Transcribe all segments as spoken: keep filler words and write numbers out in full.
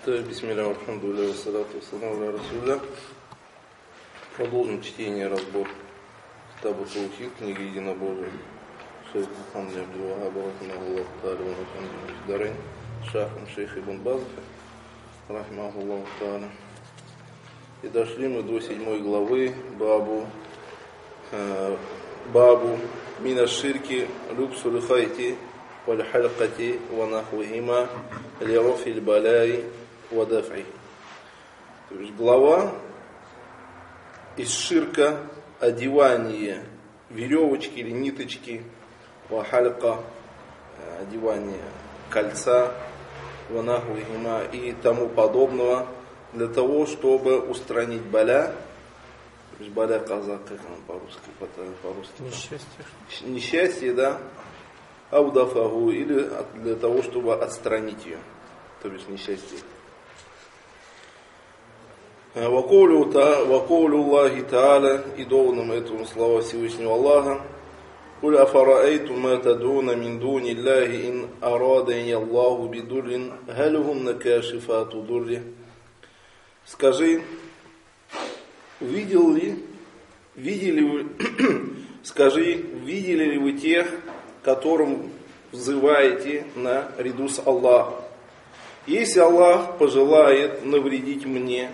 Бисмилля, алхамдулилля, вассалату вассаламу аля расулилля. Продолжим чтение, разбор Китаба Таухид, книги Единобожия. Шейх Мухаммад Абдул Вахаб, рахимахуллаху тааля, ва нахмадуху фид-дарайн. Шахом шейх Ибн Баз, рахимахуллаху тааля. И дошли мы до седьмой главы, бабу, э, бабу мина ширки любсуль хайти валь халькати ва нахвихима лирофиль балай ва дафи. То есть глава из ширка одевание веревочки или ниточки, ва халька одевание кольца, ва нахвихима и тому подобного, для того, чтобы устранить баля. То есть баля казак, как он по-русски, по-русски? Несчастье. Несчастье, да. Аудафагу, или для того, чтобы отстранить ее. То есть несчастье. Вакоулю Аллахи Та'аля, и доводом этому слова Всевышнего Аллаха. Куль афараэйту ма тадуна мин дуни Аллахи ин арадани Аллаху бидуррин галюхум накашифату дурри. Скажи, видел ли, видели вы, скажи, видели ли вы тех, которым взываете на ряду с Аллахом? Если Аллах пожелает навредить мне,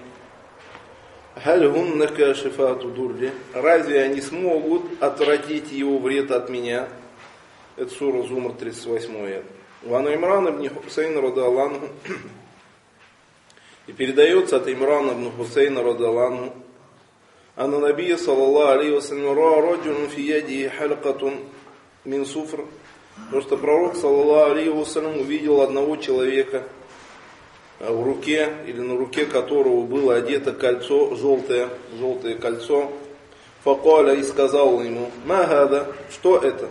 разве они смогут отвратить его вред от меня? Это сура Зумар тридцать восемь. Ван Имран ибн Хусейн радаллаху анху. И передается от Имрана ибн Хусейна радаллаху анху, анна набия саллаллаху алейхи вассалям ра раджулун фи яди халькатун мин суфр. Потому что пророк саллаллаху алейхи вассалям увидел одного человека, в руке или на руке которого было одето кольцо, желтое, желтое кольцо. Факаля, и сказал ему: ма гада, что это?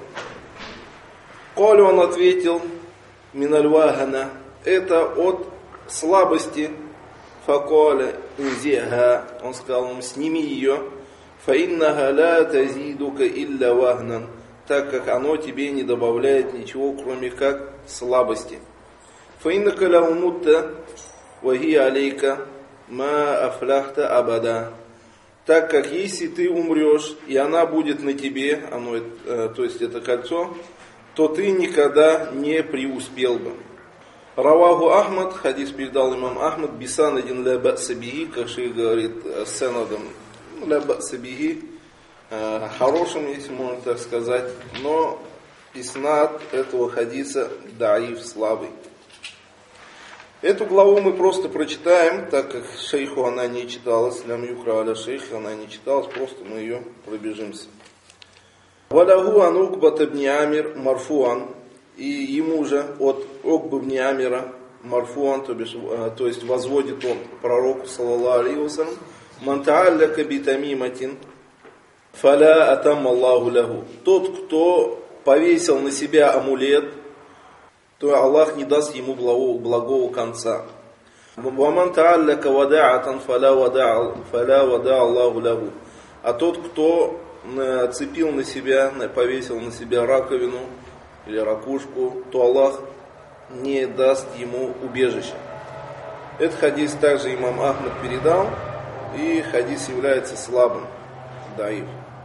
Каля, он ответил: миналь вахана, это от слабости. Факаля инзиха, он сказал ему: сними ее. Фаиннаха ла тазидука илля вахнан, так как оно тебе не добавляет ничего, кроме как слабости. Фаиннака лау мутта вахи алейка ма афляхта абада, так как если ты умрешь и она будет на тебе, оно, э, то есть это кольцо, то ты никогда не преуспел бы. Раваху Ахмад, хадис передал имам Ахмад, бисанадин ля ба'са бихи, как шейх говорит, с санадом ля ба'са бихи, хорошим, если можно так сказать, но иснад этого хадиса даиф, слабый. Эту главу мы просто прочитаем, так как шейху она не читалась, лям юхра аля шейх, она не читалась, просто мы ее пробежимся. Валаху ан Укбат ибн Амир марфуан, и ему же от Укбы ибн Амира марфуан, то есть, то есть возводит он пророку саллаллаху алейхи вассалям: ман та'алляка би тамиматин фаля атам Аллаху лаху. Тот, кто повесил на себя амулет, то Аллах не даст ему благого, благого конца. Ваман та'алляка вада'атан фаля вада Аллаху лаху. А тот, кто нацепил на себя, повесил на себя раковину или ракушку, то Аллах не даст ему убежища. Этот хадис также имам Ахмад передал, и хадис является слабым, даиф.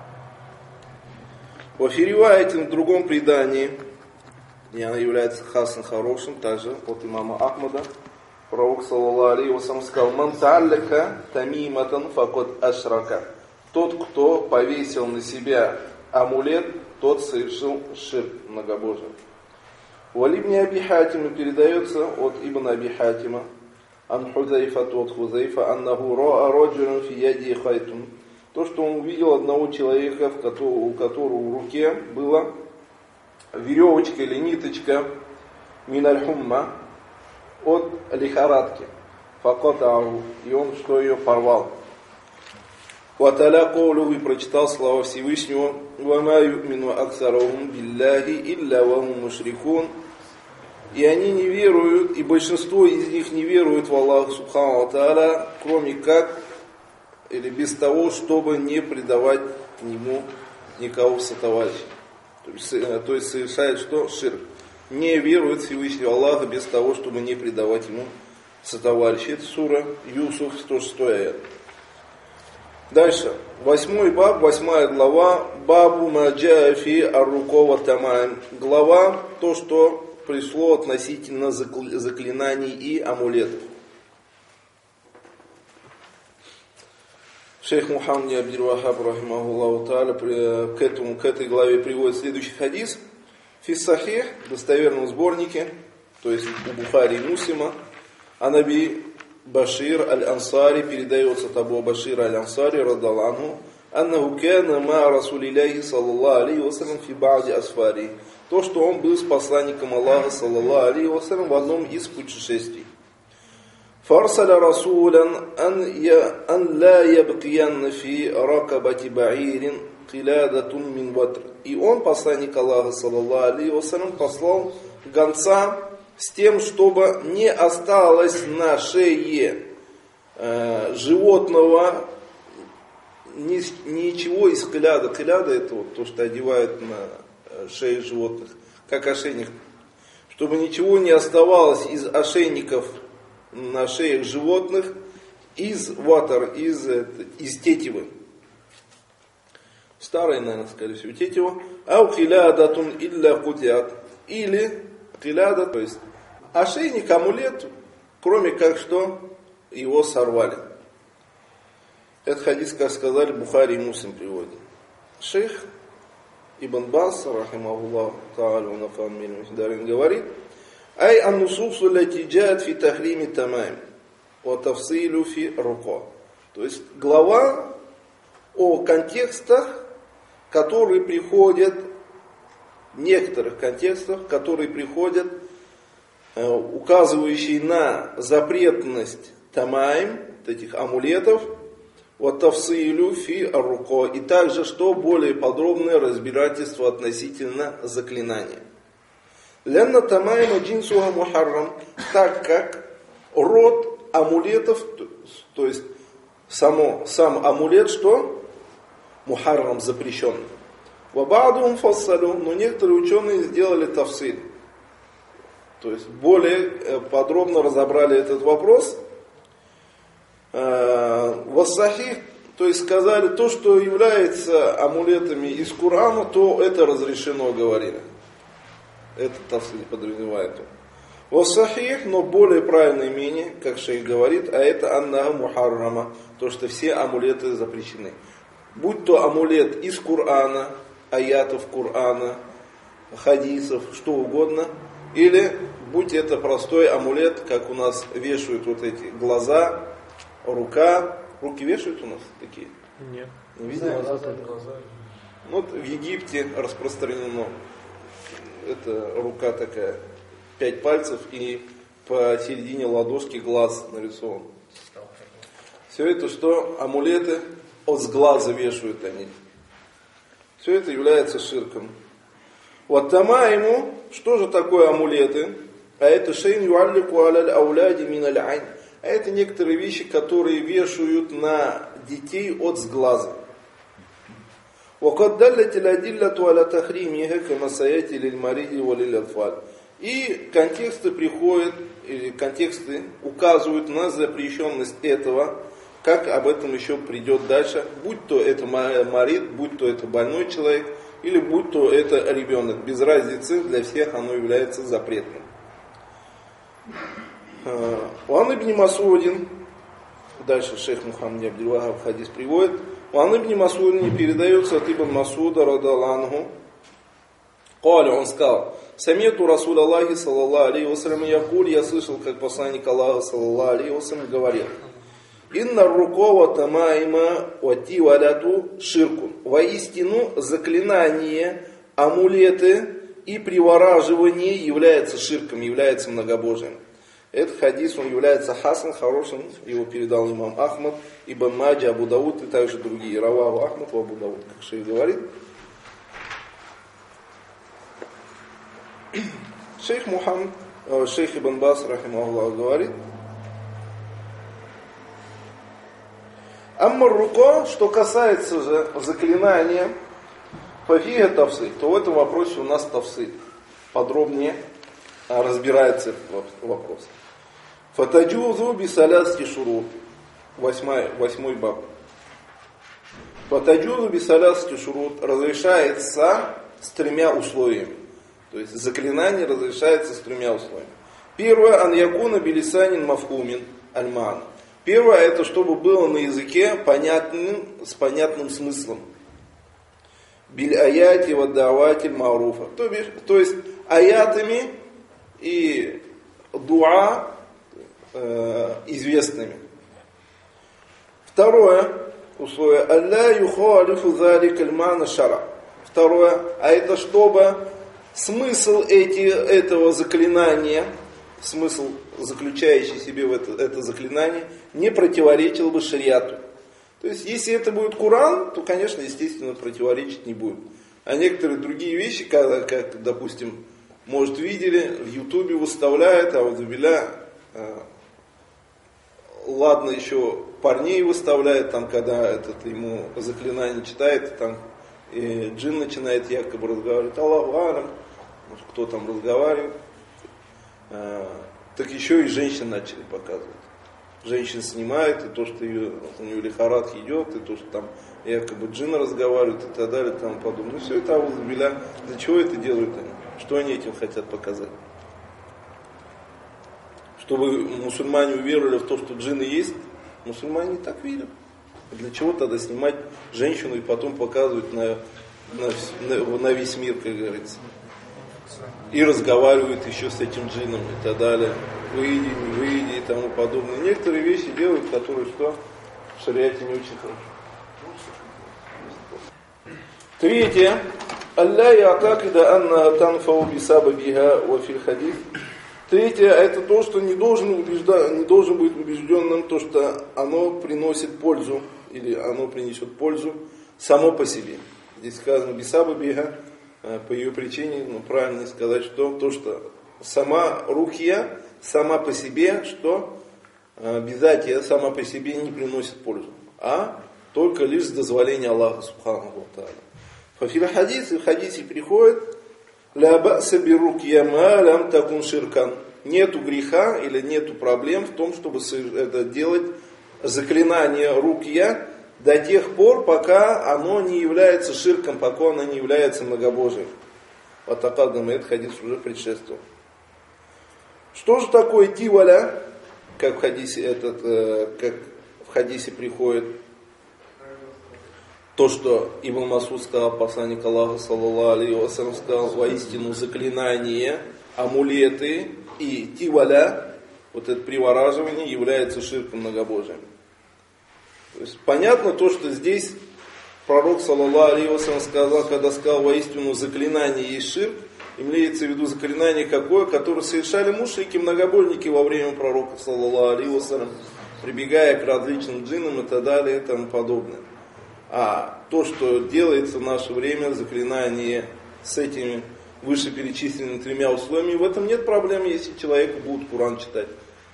Во фириваете, в другом предании, и она является хасан хорошим, также от имама Ахмада, пророк саллаллаху алейхи вассалям сказал: ман та'алляка тамиматан факад ашрака. Тот, кто повесил на себя амулет, тот совершил ширк, многобожие. У Ибн Аби Хатима передается от Ибн Аби Хатима, ан Хузайфа, от Хузайфа, аннаху ра'a раджулун фи яди хайтун. То, что он увидел одного человека, у которого в руке была веревочка или ниточка миналь хумма, от лихорадки. Факатаху, и он что, ее порвал. Ваталя коулю, и прочитал слова Всевышнего: вама ю'мину аксарахум билляхи илля вахум мушрикун. И они не веруют, и большинство из них не веруют в Аллаха субхану ва тааля, кроме как, или без того, чтобы не предавать к нему никого сотоварища. То есть, то есть совершает что? Ширк. Не верует в Всевышнего Аллаха без того, чтобы не предавать ему сотоварищей. Это сура Юсуф, сто шестой аят. Дальше. Восьмой баб, восьмая глава. Бабу маджафи аррукова тамаем. Глава, то, что пришло относительно заклинаний и амулетов. Шейх Мухаммад Абдул-Вахаб рахимахуллаху тааля к этому, к этой главе приводит следующий хадис. Фиссахих, в достоверном сборнике, то есть у Бухари и Муслима, Анаби Башир аль-Ансари, передается от Абу Башира аль-Ансари, радаллаху, аннаху кана ма расулилляхи саллаллаху алейхи вассалям фи ба'ди асфари. То, что он был с посланником Аллаха саллаллаху алейхи вассалям в одном из путешествий. Фарсаля расулян ан ла ябкиянна фи ракабати ба'ирин килядатун мин ватр. И он, посланник Аллаха саллаллаху алейхи вассалям, послал гонца с тем, чтобы не осталось на шее э, животного ни, ничего из киляда. Киляда это вот то, что одевают на шеи животных, как ошейник. Чтобы ничего не оставалось из ошейников на шеях животных из ватр, из, из тетивы. Старая, наверное, скорее всего, тетива. Ау килядатун илля кутят. Или киляда, то есть ошейник, амулет, кроме как что его сорвали. Этот хадис, как сказали, Бухари и Муслим приводит. Шейх Ибн Бас, рахимахуллах та'аля, говорит: Ай аннусусу лати джаат фи тахрими тамаим ва тафсилу фи руко. То есть глава о контекстах, которые приходят, некоторых контекстах, которые приходят, э, указывающие на запретность тамаим, этих амулетов, ва тафсилу фи руко, и также что более подробное разбирательство относительно заклинания. Лянна тамаима джинсуха мухаррам, так как род амулетов, то есть само, сам амулет, что? Мухаррам, запрещен. Вабадум фассалю, но некоторые ученые сделали тафсиль. То есть более подробно разобрали этот вопрос. Вассахих, то есть сказали, то, что является амулетами из Корана, то это разрешено, говорили. Это тафсиль подразумевает. Вассахих, но более правильное мнение, как шейх говорит, а это анна мухаррама, то, что все амулеты запрещены. Будь то амулет из Корана, аятов Корана, хадисов, что угодно, или будь это простой амулет, как у нас вешают вот эти глаза, рука. Руки вешают у нас такие? Нет. Не видно? Вот в Египте распространено. Это рука такая, пять пальцев, и посередине ладошки глаз нарисован. Все это что? Амулеты от с глаза вешают они. Все это является ширком. Вот тамаиму, что же такое амулеты? А это шейн юаллику аляль ауляди миналь айн. А это некоторые вещи, которые вешают на детей от с глаза. وقد دلت الأدلة على تحريمها كما سيأتي للمريض وللأطفال. И контексты приходят, или контексты указывают на запрещенность этого, как об этом еще придет дальше, будь то это марид, будь то это больной человек, или будь то это ребенок. Без разницы, для всех оно является запретным. Уан ибн Масудин, дальше шейх Мухаммад Абдул-Вахаб хадис приводит, Уан ибн Масудин передается от ибн Масуда радаллаху. Каля, он сказал: Самету Расул Аллахи саллаллаху алейхи вассалям якуль, я слышал, как посланник Аллаха саллаллаху алейхи вассалям говорил: Инна рукова тамаима вати валяту ширкун. Воистину заклинание, амулеты и привораживание является ширком, является многобожием. Этот хадис, он является хасан, хорошим, его передал имам Ахмад, Ибн Маджа, Абу Дауд и также другие. Раваху Ахмад, Абу Дауд, как шейх говорит. Шейх Мухаммад, шейх Ибн Бас, рахимахуллах, говорит: Аммар руко, что касается же заклинания, фафига тафсиль, то в этом вопросе у нас тафсиль. Подробнее разбирается этот вопрос. Фатаджузу бисаляски шурут. Восьмой, восьмой баб. Фатаджузу бисаляски шурут разрешается с тремя условиями. То есть заклинание разрешается с тремя условиями. Первое, ан якуна билисанин мафхумин альман. Первое, это чтобы было на языке понятным, с понятным смыслом. Биль аяти ваддаватель маруфа. То, то есть аятами и дуа э, известными. Второе условие. Алля юхалифу залик альмана шара. Второе, а это чтобы смысл эти, этого заклинания, смысл, заключающий в себе в это, это заклинание, не противоречил бы шариату. То есть, если это будет Коран, то, конечно, естественно, противоречить не будет. А некоторые другие вещи, как, как допустим, может, видели, в Ютубе выставляют, а вот Забеля, э, ладно, еще парней выставляет, там, когда этот ему заклинание читает, там и джин начинает якобы разговаривать, Аллаху алям, кто там разговаривает. Э, так еще и женщин начали показывать. Женщин снимают, и то, что ее, у нее лихорадка идет, и то, что там якобы джинны разговаривают, и так далее, и тому подобное. Ну, все это аузубилля. Для чего это делают они? Что они этим хотят показать? Чтобы мусульмане уверовали в то, что джинны есть, мусульмане не так верят. Для чего тогда снимать женщину и потом показывать на, на, на, на весь мир, как говорится? И разговаривают еще с этим джинном и так далее. Выйди, не выйди и тому подобное. Некоторые вещи делают, которые что? В шариате не очень хорошо. Третье. Алля ятакида анна танфау бисаба биха ва фил хадис. Третье, это то, что не должен, убежда, не должен быть убежденным, то, что оно приносит пользу, или оно принесет пользу само по себе. Здесь сказано бисаба биха, по ее причине, ну, правильно сказать, что то, что сама рукья, сама по себе, что безатия сама по себе не приносит пользу, а только лишь с дозволения Аллаха Субханаху ва Тааля. Фафил хадис, в хадисе приходит, ля ба'са бирукья ма лям такун ширкан. Нету греха или нету проблем в том, чтобы это делать заклинание рукья до тех пор, пока оно не является ширком, пока оно не является многобожием. Вот такадам, этот хадис уже предшествовал. Что же такое тиваля, как в хадисе, этот, э, как в хадисе приходит, то, что Ибн Масуд сказал, посланник Аллаха, саллаллаху алейхи ва саллям, сказал, воистину заклинания, амулеты и тиваля, вот это привораживание, является ширком многобожием. То есть понятно то, что здесь пророк, саллаллаху алейхи ва саллям, сказал, когда сказал, воистину заклинание есть ширк, имеется в виду заклинание какое, которое совершали мушрики, многобожники во время пророка, саллаллаху алейхи ва саллям, прибегая к различным джиннам и так далее и тому подобное. А то, что делается в наше время, заклинание с этими вышеперечисленными тремя условиями, в этом нет проблем, если человек будет Коран читать.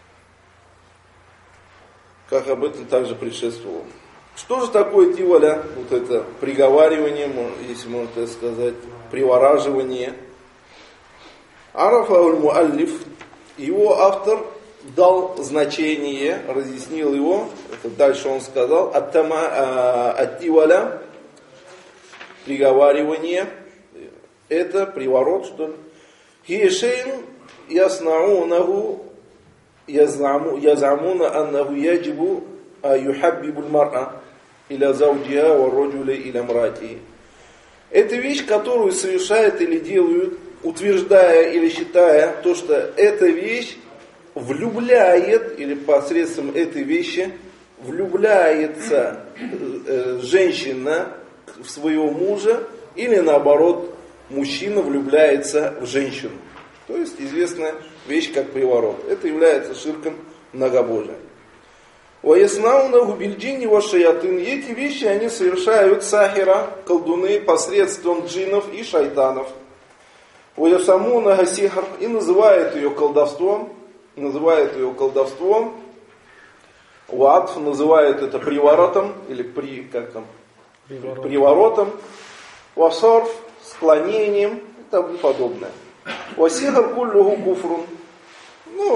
Как об этом также предшествовало. Что же такое тиваля? Вот это приговаривание, если можно так сказать, привораживание. Арафа аль-Муаллиф, его автор дал значение, разъяснил его, это дальше он сказал, ат-тиваля, приговаривание, это приворот, что ли. Хиешейн яснаунаhu язамуна аннаху яджибу юхаббибу аль-мар'a иля зауджиха ва раджуля иля мрати. Это вещь, которую совершают или делают, утверждая или считая то, что эта вещь влюбляет, или посредством этой вещи влюбляется э, женщина в своего мужа, или наоборот, мужчина влюбляется в женщину. То есть известная вещь как приворот. Это является ширком многобожия. وَيَسْنَعُونَهُ بِالْجِنِّ وَالشَّيَاطِينِ. Эти вещи они совершают сахира, колдуны, посредством джиннов и шайтанов. وَيَسَمُونَهَ сихр. И называют ее колдовством. Называют ее колдовством. Уатф называют это приворотом, или при, как там, приворотом. приворотом. Васарф, склонением и тому подобное. Васихар куллюху куфрун. Ну,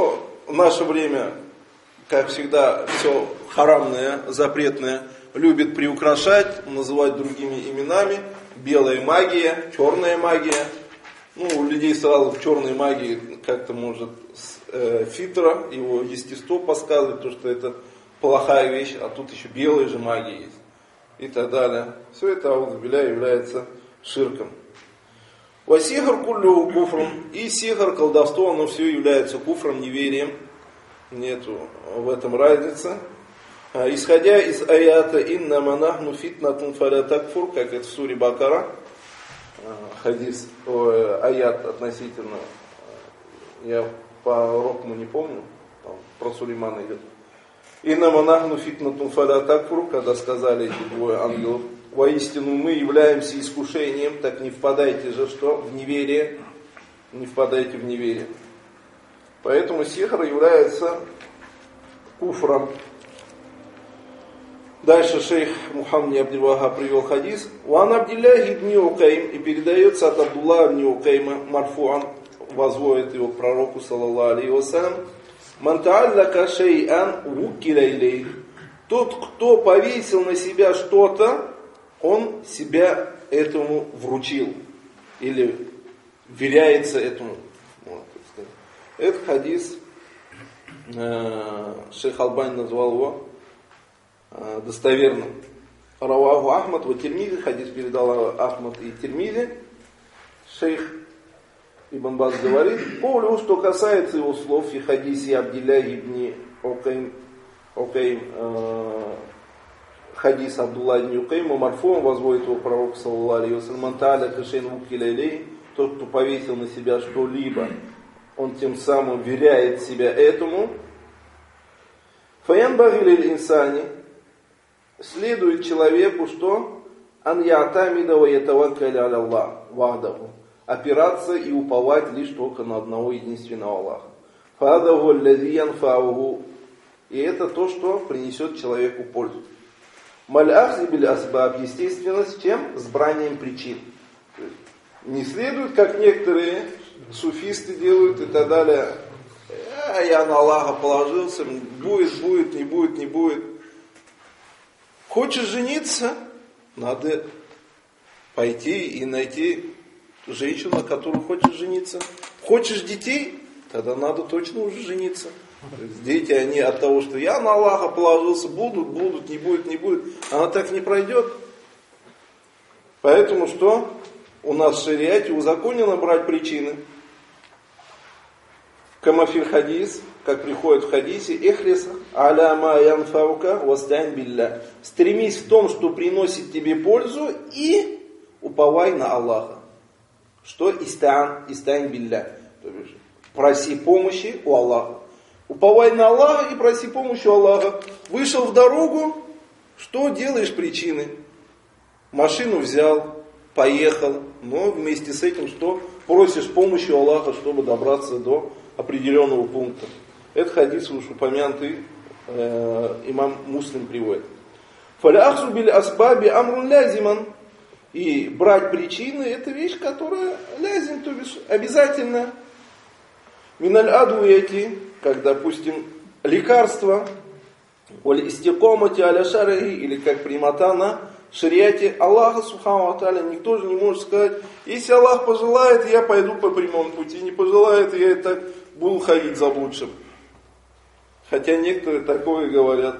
в наше время, как всегда, все харамное, запретное любит приукрашать, называть другими именами. Белая магия, черная магия. Ну, у людей сразу в черной магии как-то может э, фитра, его естество подсказывает, то, что это плохая вещь, а тут еще белая же магия есть. И так далее. Все это, аузубилля, является ширком. Васихар куллю куфром. И сихар, колдовство, оно все является куфром, неверием. Нету в этом разницы. Исходя из аята «Инна манахну фитнатун фаля такфур», как это в суре Бакара, хадис, о, аят относительно, я по рокму не помню, там про Сулеймана идет. «Инна манахну фитнатун фаля такфур», когда сказали эти двое ангелов, «Воистину мы являемся искушением, так не впадайте же что? В неверие, не впадайте в неверие». Поэтому сихр является куфром. Дальше шейх Мухаммад Абдул-Вахаб привел хадис. «Ван Абдилляхи ибн Укайм», и передается от Абдулла ибн Укайма, марфуан, возводит его к пророку, саллаллаху алейхи вассалям, «Ман та'аллака шей'ан вуккиля илейх». Тот, кто повесил на себя что-то, он себя этому вручил. Или вверяется этому. Вот, этот хадис э, шейх Албани назвал его достоверным. Раваху Ахмад ва Тирмизи, хадис передал Ахмад и Тирмизи. Шейх Ибн Баз говорит, по что касается его слов в хадисе Абдилля ибн Укайм, Укайм э, хадис Абдулла ибн Укайма, марфуан, возводит его пророк, саллаллаху алейхи вассалям, «Ман та'аллака шей'ан вуккиля илейхи», тот, кто повесил на себя что-либо, он тем самым веряет себя этому. Фаянбаги лиль инсани, следует человеку, что ан я'тамида ва ятаваккаля аля Аллах вахдаху, опираться и уповать лишь только на одного единственного Аллаха. Фадаху аллази янфауху, и это то, что принесет человеку пользу. Маль ахзи биль асбаб, естественно, с чем? С бранием причин. Не следует, как некоторые суфисты делают и так далее. А я на Аллаха положился, будет, будет, не будет, не будет. Хочешь жениться? Надо пойти и найти женщину, на которую хочешь жениться. Хочешь детей? Тогда надо точно уже жениться. Дети, они от того, что я на Аллаха положился, будут, будут, не будет, не будет. Она так не пройдет. Поэтому что? У нас в шариате узаконено брать причины. Камафиль хадис, как приходит в хадисе, эхлис аля ма янфаука вастань билля. Стремись в том, что приносит тебе пользу, и уповай на Аллаха. Что? Истан, истань билля. То есть проси помощи у Аллаха. Уповай на Аллаха и проси помощи у Аллаха. Вышел в дорогу, что делаешь причины? Машину взял, поехал, но вместе с этим что? Просишь помощи у Аллаха, чтобы добраться до определенного пункта. Это хадис уж упомянутый, э, имам Муслим приводит. Фаляхсу биль асбаби амрун лязиман. И брать причины, это вещь, которая лязим, то бишь обязательно. Миналь адуэти, как, допустим, лекарство, или истикомати аля шараи, или как прямота на шариате Аллаха субхану ва тааля. Никто же не может сказать, если Аллах пожелает, я пойду по прямому пути, не пожелает, я и так буду ходить заблудшим. Хотя некоторые такое говорят.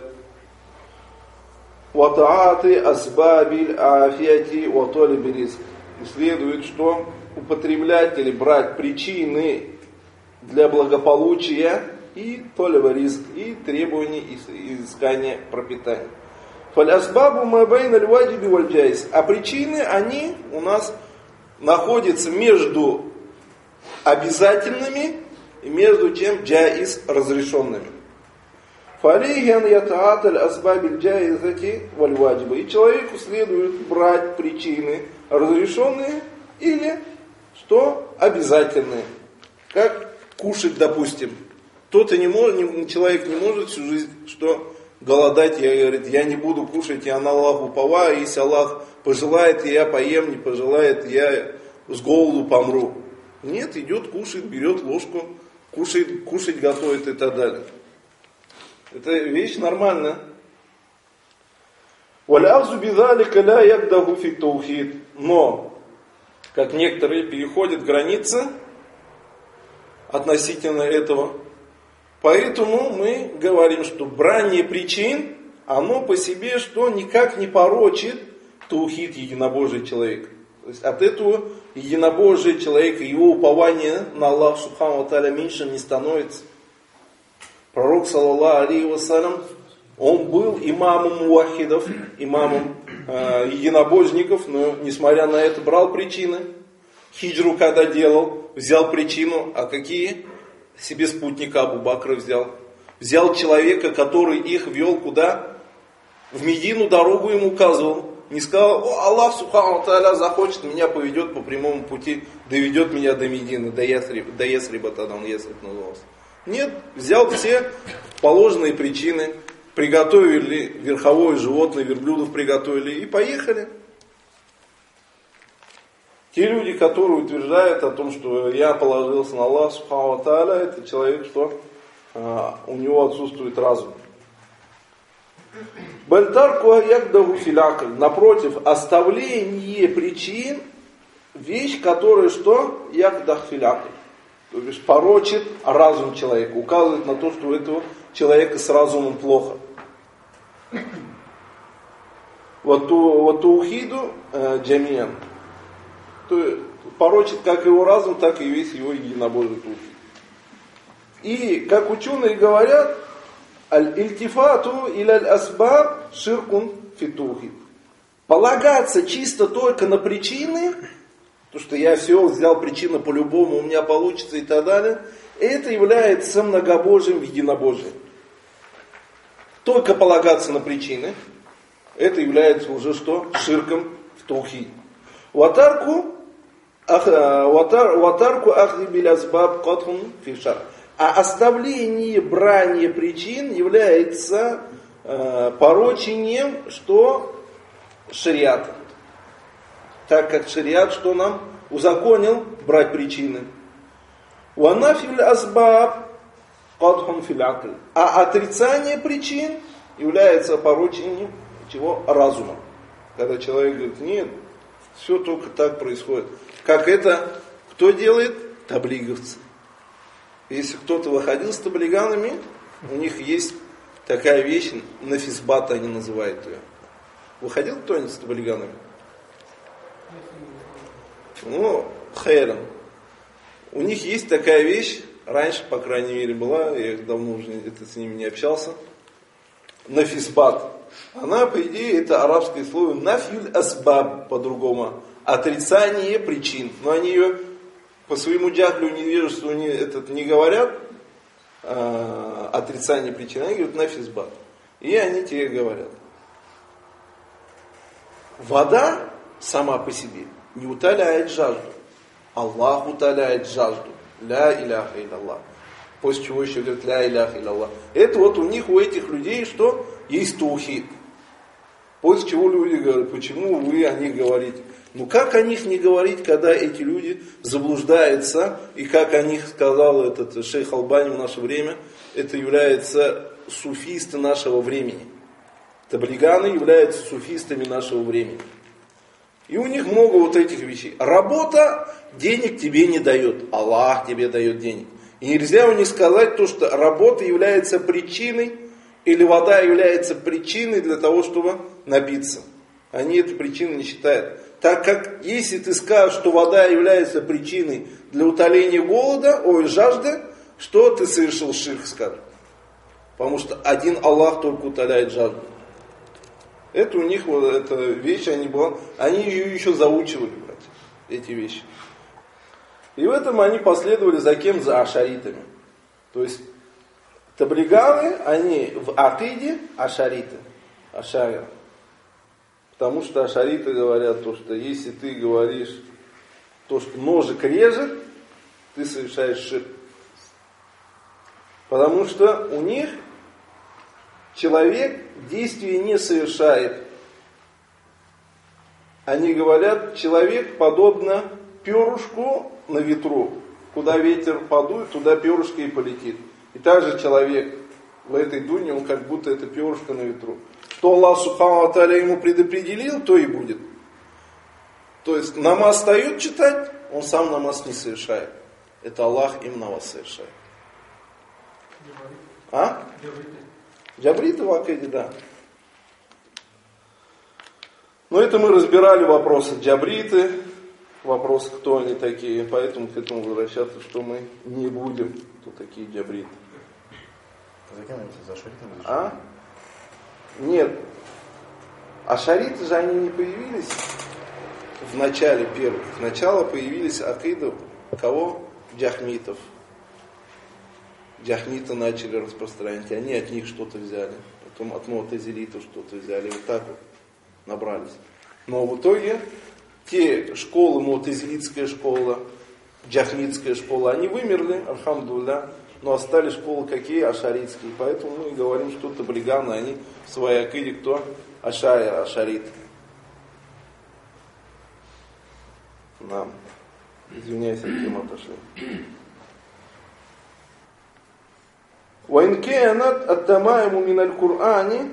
Ватааты асбабиль афияти ватоли бериск. Следует, что употреблять или брать причины для благополучия и толева риск, и требований изыскания пропитания. Фалясбабу мабейн аль-ваджиби валь-джайз. А причины, они у нас находятся между обязательными и между чем джайз разрешенными. Фалейхен ятааталь асбабиль джайзати валь-ваджиби. И человеку следует брать причины разрешенные или что обязательные. Как кушать, допустим. Кто-то не может, человек не может всю жизнь что голодать, я говорит, я не буду кушать, я на Аллах уповаю, если Аллах пожелает, я поем, не пожелает, я с голоду помру. Нет, идет, кушает, берет ложку, кушать, кушать готовит и так далее. Это вещь нормальная. وَالْأَخْذُ بِذَلِكَ لَا يَقْدَهُ فِي التَّوْحِيدِ. Но, как некоторые переходят границы относительно этого, поэтому мы говорим, что брание причин, оно по себе что никак не порочит таухид единобожия человека. То есть от этого единобожия человека, его упование на Аллах Субхану ва Тааля меньше не становится. Пророк, саллаллаху алейхи вассалям, он был имамом муахидов, имамом э, единобожников, но несмотря на это брал причины. Хиджру когда делал, взял причину, а какие? Себе спутника Абу Бакра взял. Взял человека, который их вел куда? В Медину, дорогу ему указывал. Не сказал: о, Аллах Субхану ва Тааля захочет, меня поведет по прямому пути, доведет меня до Медины, до Ясриба, до Ясриба тогда он Ясриб назывался. Нет, взял все положенные причины, приготовили верховое животное, верблюдов приготовили и поехали. Те люди, которые утверждают о том, что я положился на Аллаха Субхану ва Тааля, это человек, что а, у него отсутствует разум. Напротив, оставление причин, вещь, которая что? Яхдах филякл. То есть порочит разум человека, указывает на то, что у этого человека с разумом плохо. Вот таухиду джамиан. Порочит как его разум, так и весь его единобожий таухид. И как ученые говорят, аль-ильтифату иля аль-асбаб ширкун фи таухид. Полагаться чисто только на причины, то, что я все взял причину по-любому, у меня получится и так далее, это является многобожием в единобожии. Только полагаться на причины, это является уже что? Ширком в таухид. Ватарку ватарку ахди биль асбаб катхун фи шар. А оставление брания причин является э, порочением, что шариата. Так как шариат, что нам узаконил брать причины. Уанафиль асбаб кадхун фил акл. А отрицание причин является порочением чего? Разума. Когда человек говорит: нет, все только так происходит. Как это кто делает? Таблиговцы. Если кто-то выходил с таблиганами, у них есть такая вещь, нафисбат они называют ее. Выходил кто-нибудь с таблиганами? Ну, хайран. У них есть такая вещь, раньше, по крайней мере, была, я давно уже это, с ними не общался, нафисбат. Она, по идее, это арабское слово нафюль асбаб, по-другому, отрицание причин. Но они ее по своему джахлю, невежеству не, этот, не говорят э, отрицание причин, они говорят нафисбат. И они тебе говорят: вода сама по себе не утоляет жажду. Аллах утоляет жажду. Ля иляха илlallah. После чего еще говорят ля иляха илlallah. Это вот у них, у этих людей, что? Есть таухид. После чего люди говорят: почему вы о них говорите? Ну как о них не говорить, когда эти люди заблуждаются, и как о них сказал этот шейх Албани в наше время, это являются суфисты нашего времени. Таблиганы являются суфистами нашего времени. И у них много вот этих вещей. Работа денег тебе не дает, Аллах тебе дает денег. И нельзя у них сказать то, что работа является причиной, или вода является причиной для того, чтобы напиться. Они эту причину не считают. Так как если ты скажешь, что вода является причиной для утоления голода, ой, жажды, что ты совершил ширк, скажешь. Потому что один Аллах только утоляет жажду. Это у них вот эта вещь, они, была, они ее еще заучивали, братья, эти вещи. И в этом они последовали за кем? За ашаритами. То есть таблиганы, они в акиде ашариты. Ашария. Потому что ашариты говорят то, что если ты говоришь то, что ножик режет, ты совершаешь ширк. Потому что у них человек действия не совершает. Они говорят, человек подобно перышку на ветру. куда ветер подует, туда перышко и полетит. И также человек в этой дуне, он как будто это перышко на ветру. Что Аллах Субхану ва Тааля ему предопределил, то и будет. То есть намаз встает читать, он сам намаз не совершает. Это Аллах им на вас совершает. А? Джабриты в акиде, да. Но это мы разбирали вопросы джабриты, вопрос, кто они такие, поэтому к этому возвращаться, что мы не будем, кто такие джабриты. А? Нет. А шариты же они не появились в начале первых. Сначала появились акиды кого? Джахмитов. Джахмиты начали распространять, они от них что-то взяли. Потом от му'тазилитов что-то взяли. Вот так вот набрались. Но в итоге те школы, му'тазилитская школа, джахмитская школа, они вымерли, альхамдулилля, но остались школы какие? Ашаритские. Поэтому мы говорим, что таблиганы, они в своей акиде кто? Ашари, ашарит. Нам. Извиняюсь, от темы отошли. وإن كانت التمائم من القرآن,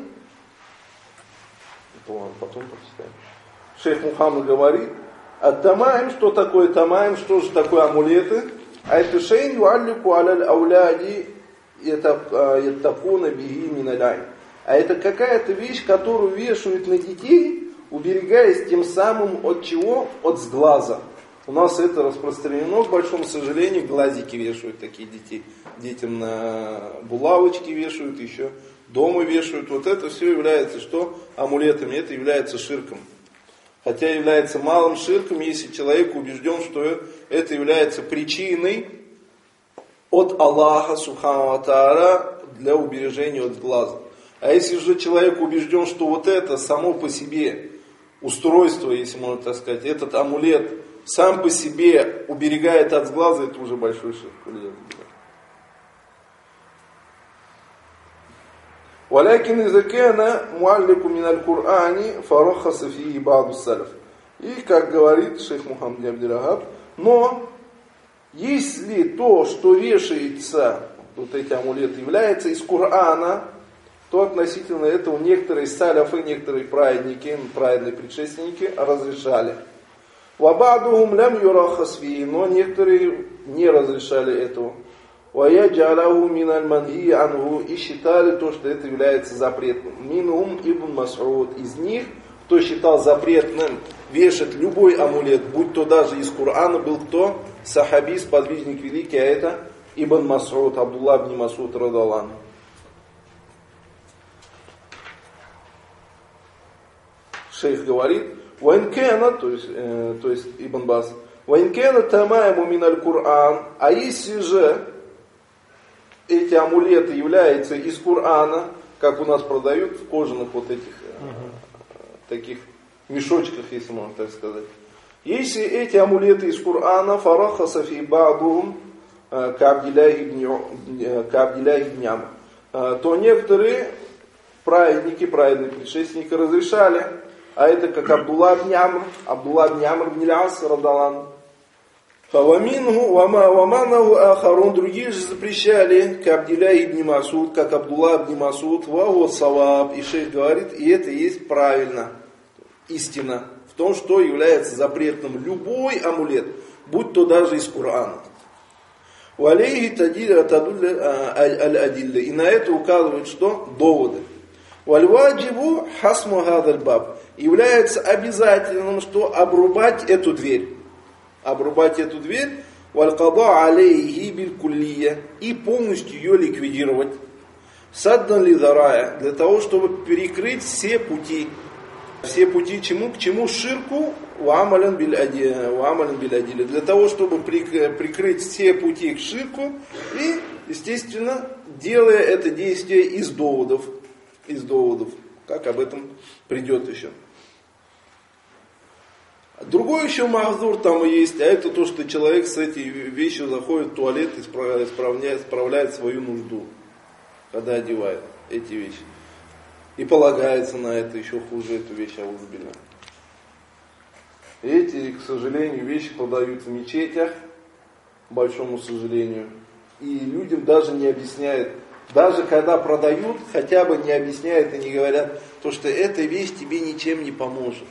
потом прочитаем. Шейх Мухаммад говорит, ат-тамаим, что такое тамаим, что же такое амулеты? А это шейн юаллику аляль ауляди яттакуна биги миналай. А это какая-то вещь, которую вешают на детей, уберегаясь тем самым от чего? От сглаза. У нас это распространено, к большому сожалению, глазики вешают такие детей. Детям на булавочки вешают, еще дома вешают. Вот это все является что? Амулетами. Это является ширком. Хотя является малым ширком, если человек убежден, что это является причиной от Аллаха Субхану ва Тааля для убережения от глаза. А если же человек убежден, что вот это само по себе устройство, если можно так сказать, этот амулет сам по себе уберегает от глаза, это уже большой ширк. ولكن إذا كان معلق من القرآن فرخص فيه بعض السلف. И как говорит шейх Мухаммад Абдул-Ваххаб, но если то, что вешается, вот эти амулеты, является из Корана, то относительно этого некоторые саляфы, некоторые праведники, праведные предшественники разрешали. Вабадухум лям юрахас фии, но некоторые не разрешали этого. وَيَجْعَلَهُ مِنَ الْمَنْهِيِ عَنْهُ, и считали то, что это является запретным. Минум ибн Мас'уд, из них, кто считал запретным вешать любой амулет, будь то даже из Корана, был кто? Сахаби, сподвижник великий, а это Ибн Мас'уд, Абдулла ибн Мас'уд радаллаху анху. Шейх говорит, «Ваинкена», то есть, э, то есть Ибн Бас, «Ваинкена тамайму миналь Кур'ан», а если же эти амулеты являются из Корана, как у нас продают в кожаных вот этих uh-huh. таких мешочках, если можно так сказать. Если эти амулеты из Корана, фарахаса фи ба'духум кабдиляхи ибн Амр, то некоторые праведники, праведные предшественники разрешали, а это как Абдулла ибн Амр, Абдулла ибн Амр ибн Ас радаллаху анху. Фаваминху ваманаху ахарун, другие же запрещали, как Абдилля ибн Масуд, как Абдулла ибн Масуд, ваху саваб. И шейх говорит, и это есть правильно, истина в том, что является запретным любой амулет, будь то даже из Корана. Валейхи тадилля аль-адилля. И на это указывают что? Доводы. Вальваджибу хасму гадаль баб. Является обязательным, что обрубать эту дверь. Обрубать эту дверь, валькада алейхи биль-куллия, и полностью ее ликвидировать. Саддан лидарая, для того, чтобы перекрыть все пути. Все пути чему? К чему? Ширку, уамалян биль-адилля. Для того, чтобы прикрыть все пути к ширку и, естественно, делая это действие из доводов. Из доводов. Как об этом придет еще. Другой еще махзур там и есть, а это то, что человек с этой вещью заходит в туалет и исправляет, исправляет свою нужду, когда одевает эти вещи. И полагается на это, еще хуже эту вещь, аузубилля. Эти, к сожалению, вещи продают в мечетях, большому сожалению. И людям даже не объясняют, даже когда продают, хотя бы не объясняют и не говорят, то, что эта вещь тебе ничем не поможет.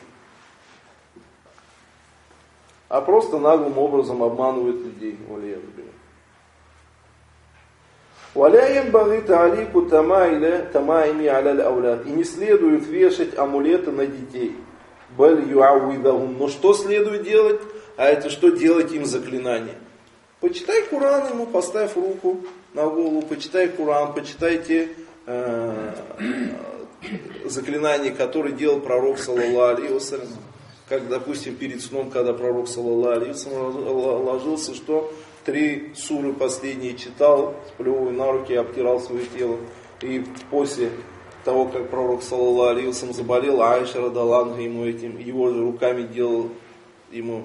А просто наглым образом обманывают людей. И не следует вешать амулеты на детей. Но что следует делать? А это что делать им заклинание? Почитай Куран ему, поставь руку на голову, почитай Куран, почитайте э, заклинания, которые делал пророк, саллаллаху алейхи вассалям. Как, допустим, перед сном, когда пророк, саллаллаху алейхи вассалям, ложился, что три суры последние читал, сплевывая на руки, обтирал свое тело. И после того, как пророк, саллаллаху алейхи вассалям, заболел, Аиша радаллаху анха ему этим, его же руками делал ему.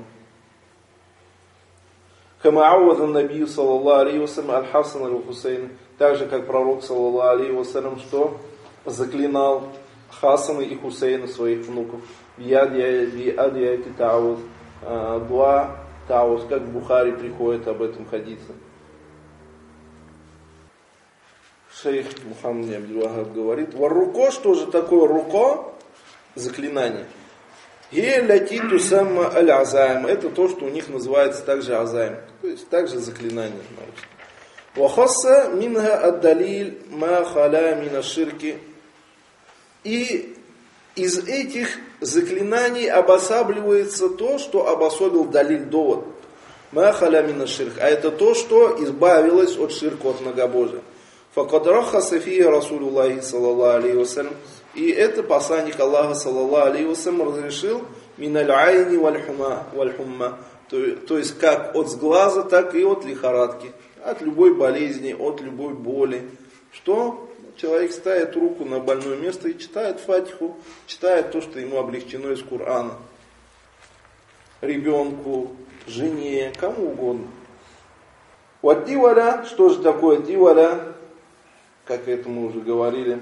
Камаауадан набию, саллаллаху алейхи вассалям, аль-Хасан аль-Хусейн, так же, как пророк, саллаллаху алейхи вассалям, что заклинал Хасана и Хусейна, своих внуков. Биадияти тауз, дуа тауз, как в Бухари приходит об этом хадисе. Шейх Мухаммад Абдул-Вахаб говорит, варруко, что же такое руко? Заклинание. Это то, что у них называется также азайм. То есть также заклинание. Вахасса минха ад-далиль ма халя мина ширки. И из этих заклинаний обосабливается то, что обособил далиль довод. Ма халя мина ширк. А это то, что избавилось от ширка, от многобожия. Факад рахаса фии Расулуллахи саллаллаху алейхи вассалям. И это посланник Аллаха, саллаллаху алейхи вассалям, разрешил миналь айни валь хумма. То есть как от сглаза, так и от лихорадки. От любой болезни, от любой боли. Что? Человек ставит руку на больное место и читает фатиху, читает то, что ему облегчено из Корана. Ребенку, жене, кому угодно. Вот диваля, что же такое диваля? Как это мы уже говорили,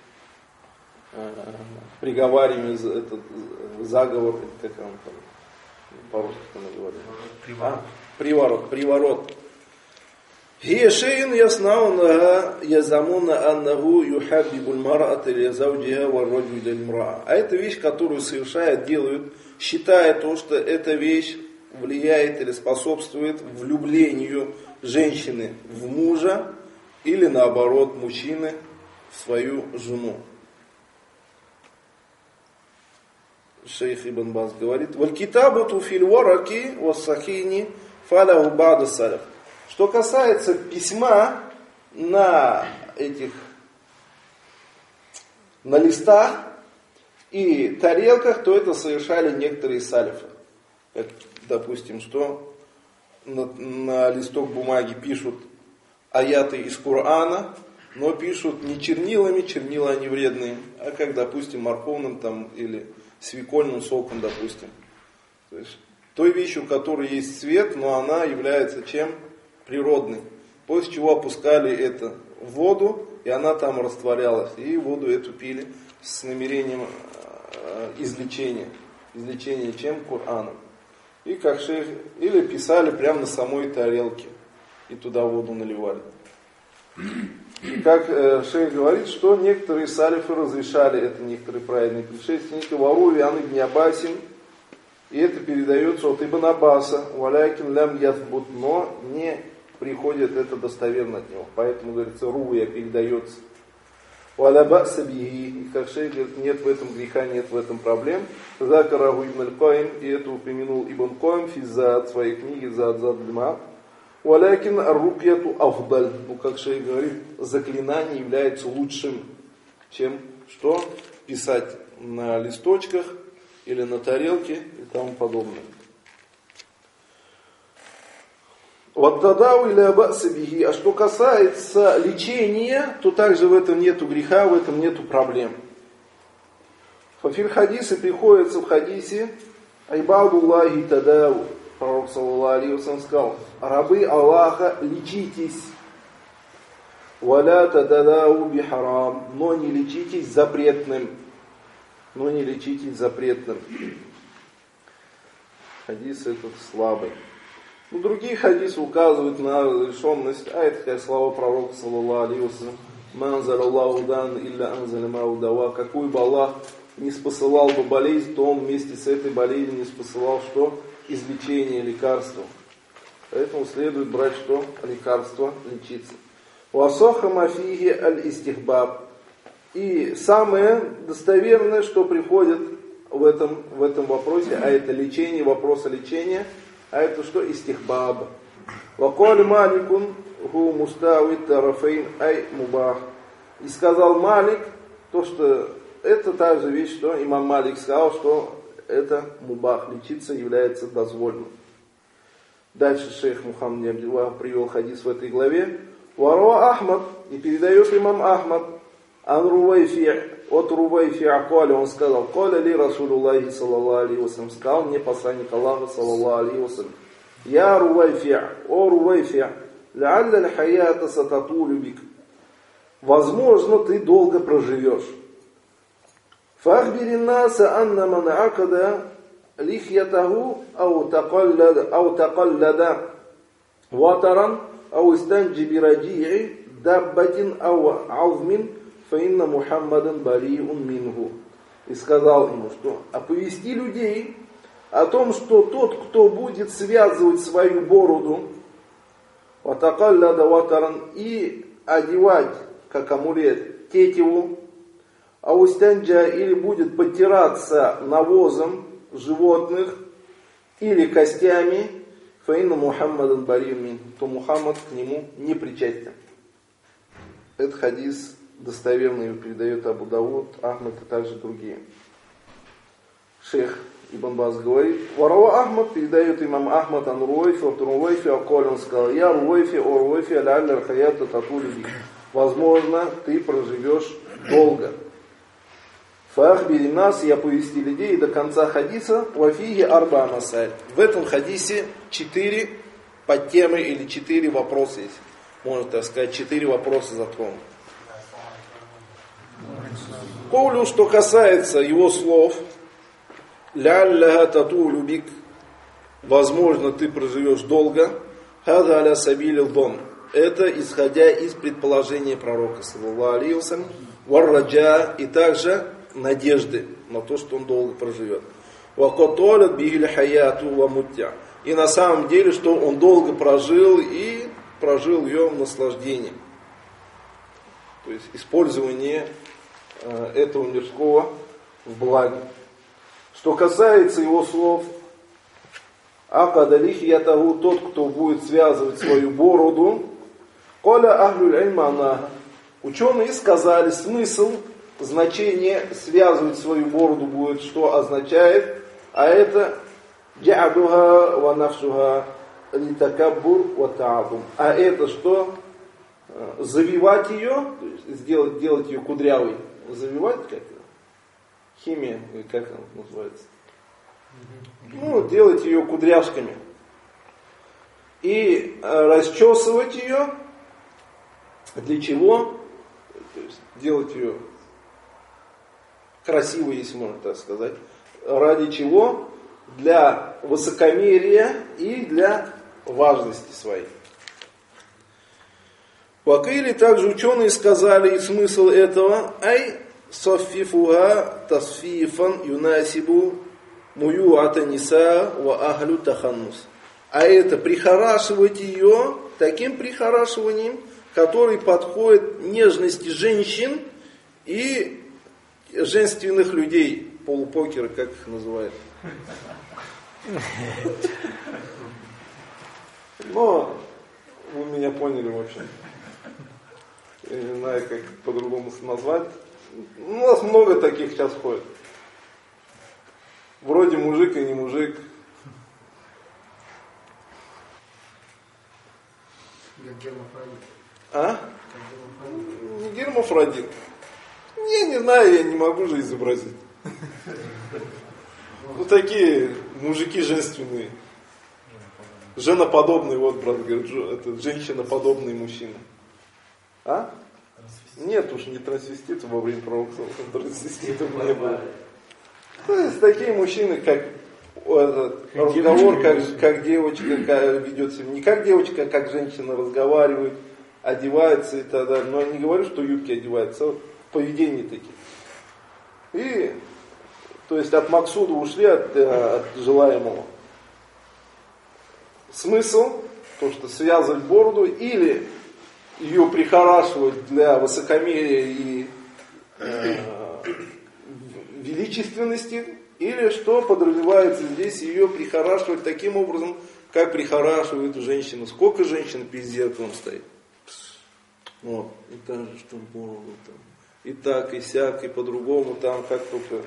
приговариваем этот заговор, как он там, по-русски там говорили. Приворот. А? Приворот, приворот. Хиешейн яснаунага язамуна аннаху юхаббибуль мар'ата ли зауджиха ва раджуля лимра'a. А это вещь, которую совершают, делают, считая то, что эта вещь влияет или способствует влюблению женщины в мужа, или наоборот, мужчины в свою жену. Шейх Ибн Баз говорит, «Валькитабуту филь вараки вассахини фаляху ба'да саляф». Что касается письма на этих, на листах и тарелках, то это совершали некоторые салифы. Как, допустим, что на, на листок бумаги пишут аяты из Корана, но пишут не чернилами, чернила они вредные, а как, допустим, морковным там, или свекольным соком, допустим. То есть, той вещью, у которой есть цвет, но она является чем? Природной. После чего опускали это в воду, и она там растворялась. И воду эту пили с намерением излечения. Излечения чем? Кораном. И как шейх, или писали прямо на самой тарелке. И туда воду наливали. И как э, шейх говорит, что некоторые салифы разрешали, это некоторые праведные предшественники, Варуви Ан ибн Аббасин, и это передается от Ибн Аббаса, валякин лям яthбут, но не приходит это достоверно от него. Поэтому, говорится, руя передается. Валяба сабихи, и как шейх говорит, нет в этом греха, нет в этом проблем. Закараху ибн аль-Каим, и это упомянул Ибн Каим, физзад, в своей книге Зад Зад Льма. Валякин ар-рукьяту афдаль. Ну, как шейх говорит, заклинание является лучшим, чем что? Писать на листочках или на тарелке и тому подобное. Вот тогда или ба'сабихи. А что касается лечения, то также в этом нету греха, в этом нету проблем. Фафир хадисе приходится в хадисе айбадуллахи тадау. Пророк, саллаллаху алейхи вассалям, сказал, рабы Аллаха, лечитесь, валя тададау бихарам, но не лечитесь запретным, но не лечитесь запретным. Хадис этот слабый. Но другие хадисы указывают на разрешенность, а это как слова пророка, саллаллаху алейхи вассалям, «Манзар Аллаху дан илля анзаля мау дава». Какой бы Аллах не спосылал бы болезнь, то он вместе с этой болезнью не спосылал что? Излечение, лекарство. Поэтому следует брать что? Лекарство, лечиться. «Васоха мафиги аль-истихбаб». И самое достоверное, что приходит в этом, в этом вопросе, а это лечение, вопрос о лечении, а это что? Истихбаб. «Вакаль маликун ху мустави тарафейн ай мубах». И сказал Малик, то, что это та же вещь, что имам Малик сказал, что это мубах, лечиться является дозволенным. Дальше шейх Мухаммад Абдуллах привел хадис в этой главе. «Варуа Ахмад», и передает имам Ахмад, «Ан Рувайфи», от Рувайфи Акуали, он сказал, «Коля ли Расулуллахи саллаллаху алейхи вассалям», сказал мне посланник Аллаха саллаллаху алейхи вассалям, «Я Рувайфи, о Рувайфи, лялля ль-хаята сататулю бик». Возможно, ты долго проживешь. «Фахбири наса анна ман акада лихьятаху ау такаллада, ау такаллада ватаран ау истанджи биради'i даббатин ау авмин фаинна Мухаммадан бариун минху». И сказал ему, что оповести людей о том, что тот, кто будет связывать свою бороду ватакаллада ватаран и одевать, как амулет, тетиву, аустанджа, или будет подтираться навозом животных или костями, фаинна Мухаммадан бариун минху, то Мухаммад к нему не причастен. Этот хадис достоверно его передает Абу Дауд, Ахмад и также другие. Шейх Ибн Баз говорит, «Варава Ахмад», передает имам Ахмад ан Руайфи, от Руайфи, а коль он сказал, «Я Руайфи, о Руайфи, аля хаята татулиби». Возможно, ты проживешь долго. «Фахбири нас», я повести людей, до конца хадиса, «Вафиги арба масаль». В этом хадисе четыре подтемы или четыре вопроса есть. Можно так сказать, четыре вопроса затронут. Коулю, что касается его слов, «Лялля татулю бик», возможно, ты проживешь долго, «Хада аля сабили лдон», это исходя из предположения пророка, саллаллаху алейхи вассалям, «Варраджа», и также надежды на то, что он долго проживет. «Вакотолят бигиль хаяту ва муття», и на самом деле, что он долго прожил и прожил ее в наслаждении. То есть использование э, этого мирского в благе. Что касается его слов, «Акада лихьятаху», тот, кто будет связывать свою бороду, «Коля ахлюль ильма», ученые сказали, смысл, значение связывать свою бороду будет, что означает, а это «Джа'адуха ва нафсуха литакаббур ва та'адум». А это что? Завивать ее, то есть сделать, делать ее кудрявой. Завивать как-то? Химия, или как она называется? Ну, делать ее кудряшками. И расчесывать ее. Для чего? То есть делать ее красивой, если можно так сказать. Ради чего? Для высокомерия и для важности своей. Вакили также ученые сказали, и смысл этого, ай софифуга тасфифан юнасибу муюата ниса ва ахлю таханнус. А это прихорашивать ее таким прихорашиванием, который подходит нежности женщин и женственных людей, полупокеры, как их называют. Но вы меня поняли, в общем. Я не знаю, как по-другому назвать. У нас много таких сейчас ходит. Вроде мужик и не мужик. А? Не гермафродит. Я не знаю, я не могу же изобразить. Ну такие мужики женственные. Женоподобный, вот брат говорит, это женщиноподобный мужчина. А? Нет уж, не трансвеститов во время пророка, трансвеститов не было. То есть такие мужчины, как этот, разговор, как, как девочка как ведет себя. Не как девочка, а как женщина разговаривает, одевается и так далее. Но я не говорю, что юбки одеваются, а вот поведение такие. И, то есть от максуда ушли от, от желаемого. Смысл, то, что связывать бороду, или ее прихорашивать для высокомерия и э, величественности, или что подразумевается здесь ее прихорашивать таким образом, как прихорашивают женщины. Сколько женщин перед зеркалом стоит? Вот, и так же, что бороду там. И так, и сяк, и по-другому там, как только.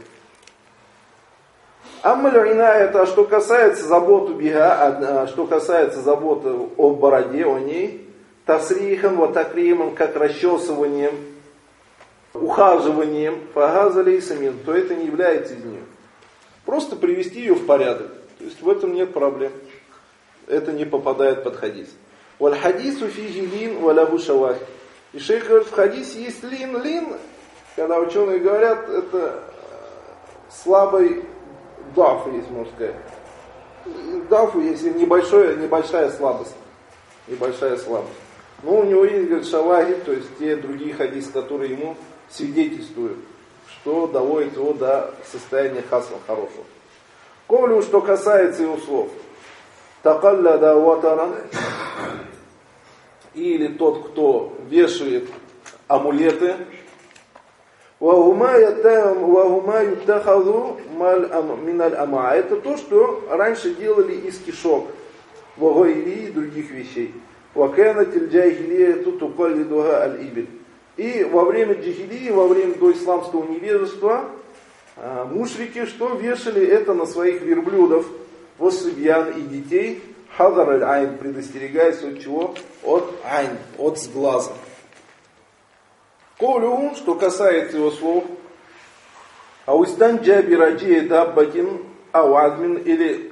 Аммаль-ина, это что касается заботы бига, что касается заботы о бороде, о ней, тасрихом, вот такримом, как расчесыванием, ухаживанием, фагазали самим, то это не является из нее. Просто привести ее в порядок. То есть в этом нет проблем. Это не попадает под хадис. Валь хадису фиги лин валяву шавахи. И шейх говорит, в хадисе есть лин. Лин, когда ученые говорят, это слабый дафу есть, можно сказать. Дафу есть небольшое, небольшая слабость. Небольшая слабость. Но у него есть, говорит, шавахи, то есть те другие хадисы, которые ему свидетельствуют, что доводит его до состояния хасана хорошего. Ковлю, что касается его слов. Такалляда ватаран, или тот, кто вешает амулеты, вагума ютахазу миналь ама. Это то, что раньше делали из кишок, вагойли и других вещей. Вакэнатиль джахилия тутукаллидуха аль-ибель. И во время джахилии, во время доисламского невежества, мушрики что вешали это на своих верблюдов, воссыбьян и детей, хадар аль-айн, предостерегаясь от чего? От айн, от сглаза. Ковлю, что касается его слов, аустан джаби раджи даббатин ауадмин, или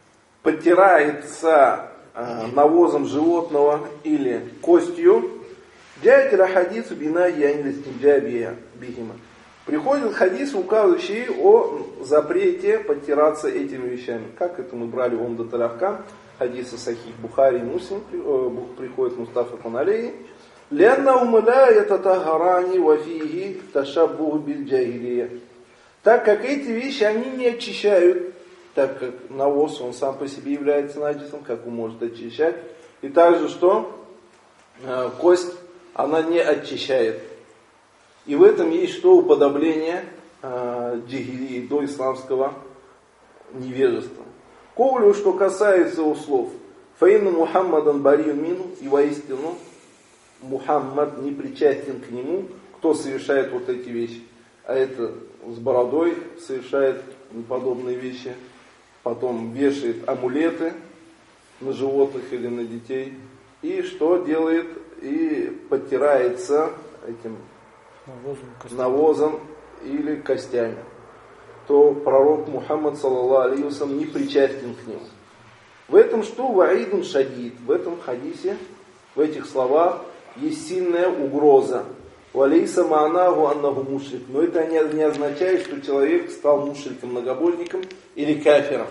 потирается навозом животного или костью, джаитля хадису бина янилистинджабия бихима. Приходит хадис, указывающий о запрете подтираться этими вещами. Как это мы брали в Умдат аль-Ахкам, хадисы Сахих Бухари и Муслим, приходит Мустафа Куналей. Лянна умля ятатахарани вафиги ташаббух биль джахилия. Так как эти вещи, они не очищают, так как навоз, он сам по себе является наджисом, как он может очищать. И также что? Кость, она не очищает. И в этом есть что? Уподобление э, джахилии, до исламского невежества. Ковлю, что касается его слов. Фаинна Мухаммадан бариюн мину, и воистину Мухаммад не причастен к нему, кто совершает вот эти вещи. А это с бородой совершает подобные вещи. Потом вешает амулеты на животных или на детей. И что делает? И подтирается этим навозом, навозом или костями. То пророк Мухаммад, саллаллаху алейхи ва саллям, не причастен к нему. В этом что? Ваидун шадид. В этом хадисе, в этих словах есть сильная угроза. Валейса маанаху аннаху мушрик. Но это не, не означает, что человек стал мушриком, многобожником или кафиром.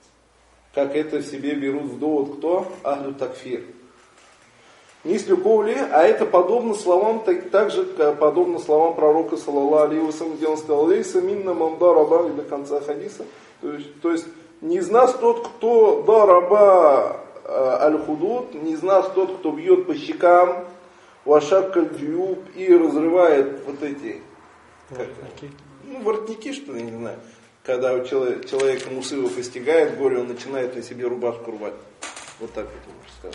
Как это в себе берут в довод кто? Ахлю такфир. Мислю ковли, а это подобно словам, так, также подобно словам пророка, саллаллаху алейхи ва саллям, где он сказал, лейса минна ман дараба, и до конца хадиса. То есть, то есть не из нас тот, кто дараба аль-худуд, не из нас тот, кто бьет по щекам, вашак аль-джюб, и разрывает вот эти воротники. Ну, воротники, что ли, не знаю. Когда у человека, человека мусыва постигает горе, он начинает на себе рубашку рвать. Вот так это можно сказать.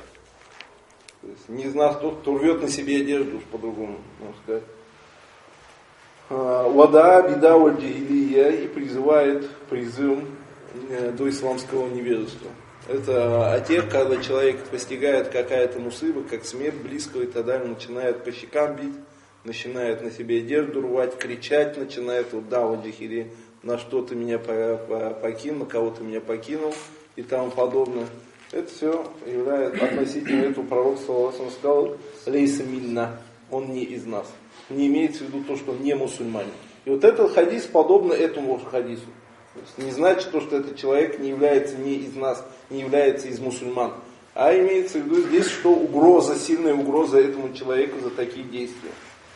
То есть не из нас тот, кто рвет на себе одежду, уж по-другому можно сказать. Вада, беда, вальджихилия, и призывает призывом до исламского невежества. Это о тех, когда человек постигает какая-то мусыба, как смерть близкого и так далее, начинает по щекам бить, начинает на себе одежду рвать, кричать, начинает вот да, вальджихилия, на что ты меня покинул, на кого ты меня покинул и тому подобное. Это все является относительно этого пророка, саллаллаху алейхи ва саллям, сказал, лейса минна, он не из нас. Не имеется в виду то, что он не мусульманин. И вот этот хадис подобно этому хадису. То есть не значит то, что этот человек не является ни из нас, не является из мусульман. А имеется в виду здесь, что угроза, сильная угроза этому человеку за такие действия.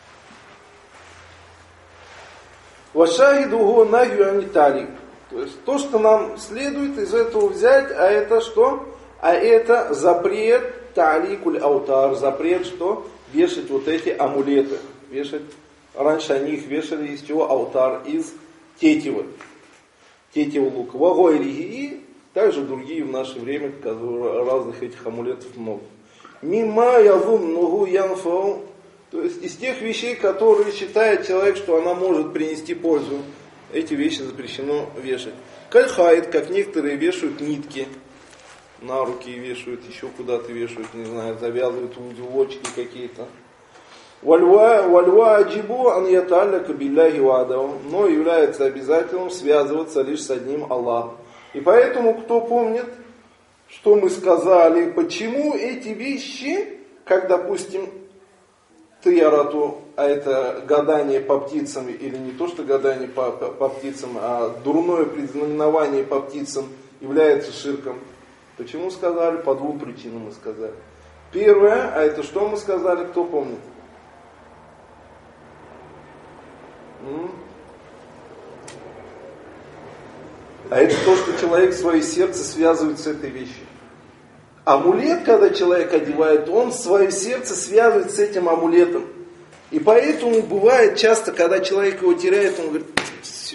Вашахидуху нахью анитали. То есть то, что нам следует из этого взять, а это что? А это запрет таликуль аутар, запрет что? Вешать вот эти амулеты. Вешать. Раньше они их вешали из чего? Аутар, из тетивы. Тетива лука. Вагойриги и также другие в наше время, разных этих амулетов много. Мима язун ногу янфау. То есть из тех вещей, которые считает человек, что она может принести пользу, эти вещи запрещено вешать. Кальхайд, как некоторые вешают нитки, на руки вешают, еще куда-то вешают, не знаю, завязывают узелочки какие-то. Вальва аджибу ан яталляка билляхи вадау, но является обязательным связываться лишь с одним Аллахом. И поэтому, кто помнит, что мы сказали, почему эти вещи, как, допустим, триарату, а это гадание по птицам, или не то, что гадание по, по, по птицам, а дурное предзнаменование по птицам является ширком. Почему сказали? По двум причинам мы сказали. Первое, а это что мы сказали, кто помнит? М? А это то, что человек свое сердце связывает с этой вещью. Амулет, когда человек одевает, он свое сердце связывает с этим амулетом. И поэтому бывает часто, когда человек его теряет, он говорит, все,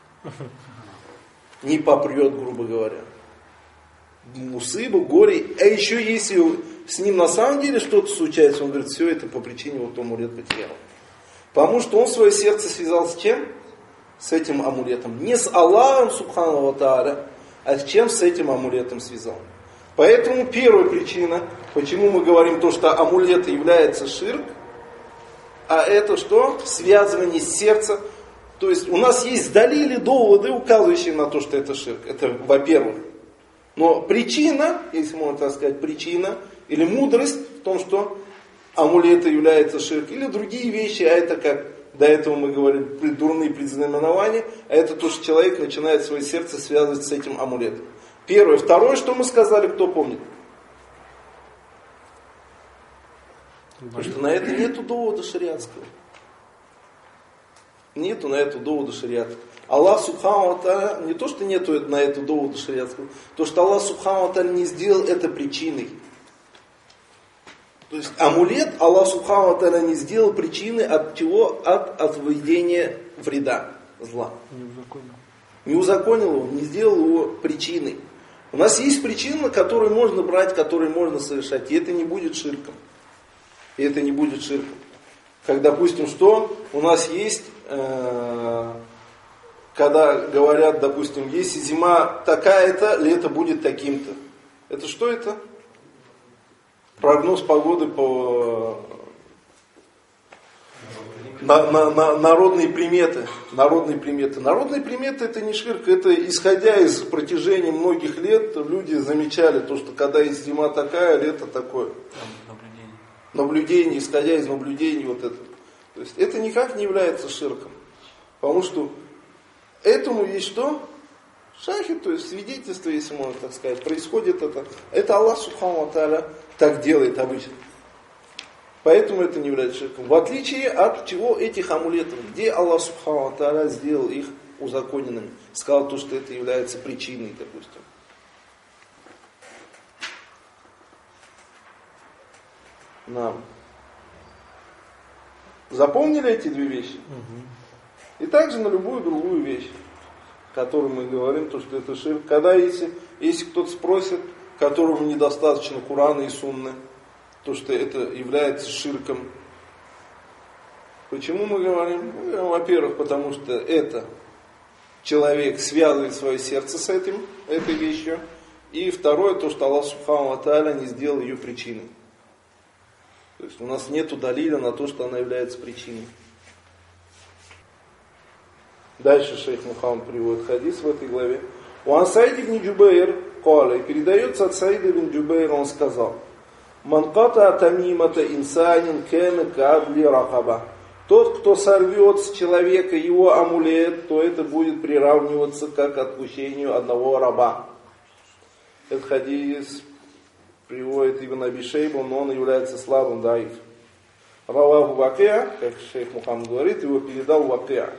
не попрет, грубо говоря. Мусыба, горе. А еще если с ним на самом деле что-то случается, он говорит, все это по причине вот амулет потерял. Потому что он свое сердце связал с чем? С этим амулетом. Не с Аллахом, субхану ва тааля, а с чем с этим амулетом связал. Поэтому первая причина, почему мы говорим то, что амулет является ширк, а это что? Связывание сердца. То есть у нас есть далили, доводы, указывающие на то, что это ширк. Это во-первых. Но причина, если можно так сказать, причина или мудрость в том, что амулеты являются ширк, или другие вещи, а это как до этого мы говорили, дурные предзнаменования, а это то, что человек начинает свое сердце связывать с этим амулетом. Первое. Второе, что мы сказали, кто помнит? Потому что на это нету довода шариатского. Нету на это довода шариатского. Аллах субхану ва тааля, не то, что нету на это довода шариатского, то, что Аллах субхану ва тааля не сделал это причиной. То есть амулет Аллах субхану ва тааля не сделал причиной от чего? От отведения вреда, зла. Не узаконил. Не узаконил его, не сделал его причиной. У нас есть причины, которые можно брать, которые можно совершать, и это не будет ширком. И это не будет ширком. Как, допустим, что у нас есть, э, когда говорят, допустим, если зима такая-то, лето будет таким-то. Это что это? Прогноз погоды по на, на, на, народные приметы. Народные приметы. Народные приметы это не ширк, это исходя из протяжения многих лет, люди замечали то, что когда есть зима такая, лето такое. Наблюдение. Наблюдение, исходя из наблюдений вот это. То есть это никак не является ширком. Потому что этому есть что? Шахид, то есть свидетельство, если можно так сказать, происходит это. Это Аллах субхану ва тааля так делает обычно. Поэтому это не является ширком. В отличие от чего этих амулетов, где Аллах субхану ва тааля сделал их узаконенными. Сказал то, что это является причиной, допустим. Нам. Запомнили эти две вещи? Угу. И также на любую другую вещь, о которой мы говорим, то, что это ширк. Когда если, если кто-то спросит, которому недостаточно Курана и Сунны, то, что это является ширком. Почему мы говорим? Мы говорим, во-первых, потому что это человек связывает свое сердце с этим, этой вещью. И второе, то, что Аллах субхану ва тааля не сделал ее причиной. То есть у нас нету далиля на то, что она является причиной. Дальше шейх Мухаммад приводит хадис в этой главе. У Саид ибн Джубайр каля, и передается от Саида ибн Джубайра, он сказал: «Ман ката тамимата инсанин кэна кабли рахаба». Тот, кто сорвет с человека его амулет, то это будет приравниваться как отпущению одного раба. Этот хадис приводит Ибн Аби Шейба, но он является слабым, даиф. Раваху Вакия, как шейх Мухаммад говорит, его передал Вакия.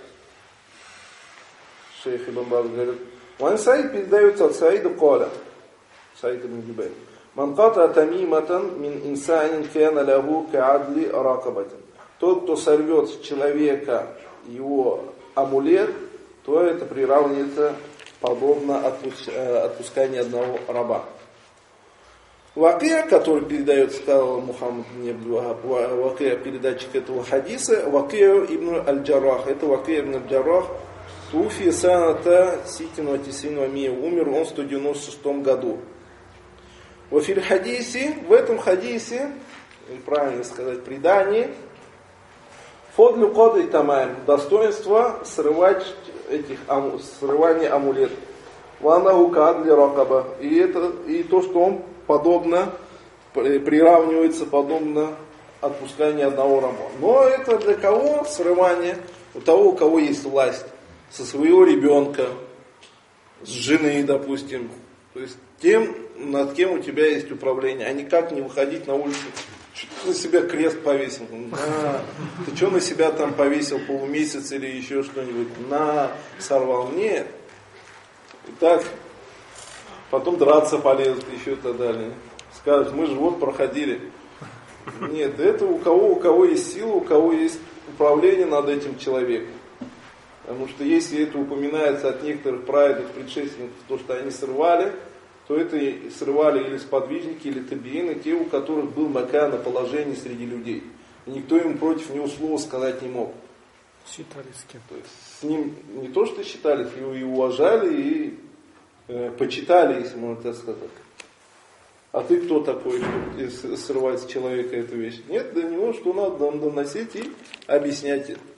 Шейх Ибн Баз говорит, Ван Саид передается от Саида Коля. Саид ибн Джубайр. Ман ката тамиматан мин инсанин кана лаху каадли ракабатин. Тот, кто сорвет с человека его амулет, то это приравнивается подобно отпусканию одного раба. Вакия, который передает, сказал Мухаммад ибн Абдул-Вахаб, Вакия, передатчик этого хадиса, Вакия ибн аль-Джаррах. Это Вакия ибн аль-Джаррах. Туфи саната ситин ватисин вамия. Умер он в сто девяносто шестом году. В филь хадисе, в этом хадисе, правильно сказать, предании, фодлю коды тамаем, достоинство срывать этих, срывания амулетов. Ванаху кадли ракаба. И это, и то, что он подобно, приравнивается подобно отпусканию одного раба. Но это для кого срывание? У того, у кого есть власть. Со своего ребенка, с жены, допустим. То есть тем, над кем у тебя есть управление, а никак не выходить на улицу. Что ты на себя крест повесил? На. Ты что на себя там повесил полумесяц или еще что-нибудь? На, сорвал. Нет. И так, потом драться полезут, еще и так далее. Скажут, мы же вот проходили. Нет, это у кого, у кого есть сила, у кого есть управление над этим человеком. Потому что если это упоминается от некоторых праведных предшественников, то, что они срывали, то это срывали или сподвижники, или табиины, те, у которых был макана положение среди людей. И никто им против него слова сказать не мог. Считались с кем? То есть с ним не то, что считались, его и уважали, и э, почитали, если можно так сказать. А ты кто такой, чтобы срывать с человека эту вещь? Нет, до него что надо доносить и объяснять это.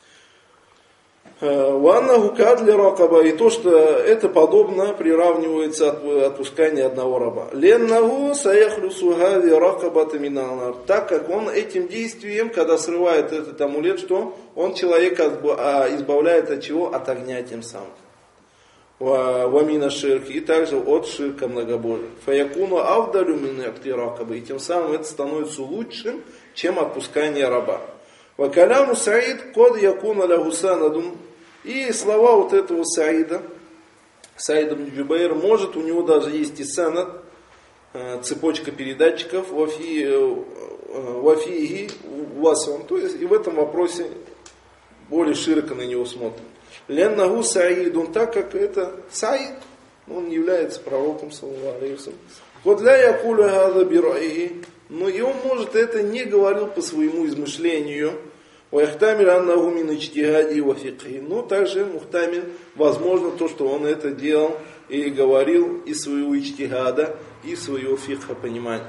Ваннаху кадли ракаба, и то, что это подобно приравнивается от отпусканию одного раба. Леннаху саяхлюсу хади ракабата минанар. Так как он этим действием, когда срывает этот амулет, что он человека избавляет от чего? От огня тем самым. Вамина ширки, и также от ширка многобожия. Фаякуну авдалю мин акти ракабы, и тем самым это становится лучшим, чем отпускание раба. Вакаляму Саид код якуна лаху санадун. И слова вот этого Саида, Саида ибн Джубайр, может, у него даже есть и санад, цепочка передатчиков, вафиги, васван. То есть и в этом вопросе более широко на него смотрим. Леннаху Саидун, так как это Саид, он является пророком, саллаллаху алейхи ва саллям. Вот ля якуля хаза бирайи. Но и он, может, это не говорил по своему измышлению. Но также мухтамин, возможно, то, что он это делал и говорил из своего ичтигада, и своего фикха понимания.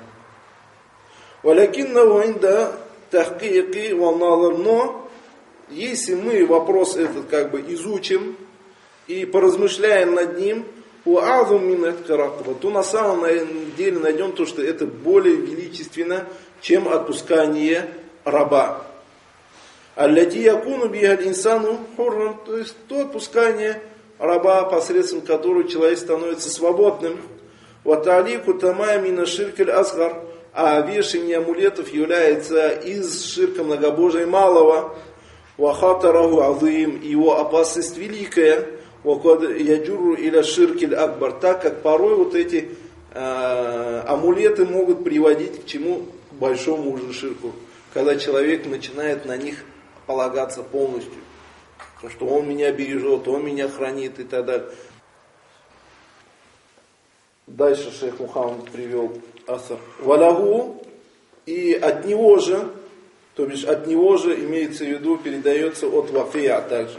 Но если мы вопрос этот как бы изучим и поразмышляем над ним, то на самом деле найдем то, что это более величественно, чем отпускание раба. Аллати якуну бигаль инсану хурран, то есть то отпускание раба, посредством которого человек становится свободным. Ваталику тамая мина ширкель асгар, а вешание амулетов является из ширка многобожия малого. Вахатараху азим, его опасность великая. Вакад яджуру иля ширкель акбар, так как порой вот эти э, амулеты могут приводить к чему? К большому уже ширку, когда человек начинает на них полагаться полностью, что он меня бережет, он меня хранит и так далее. Дальше шейх Мухаммад привел асар. Валягу, и от него же, то бишь от него же имеется в виду, передается от Вафия также.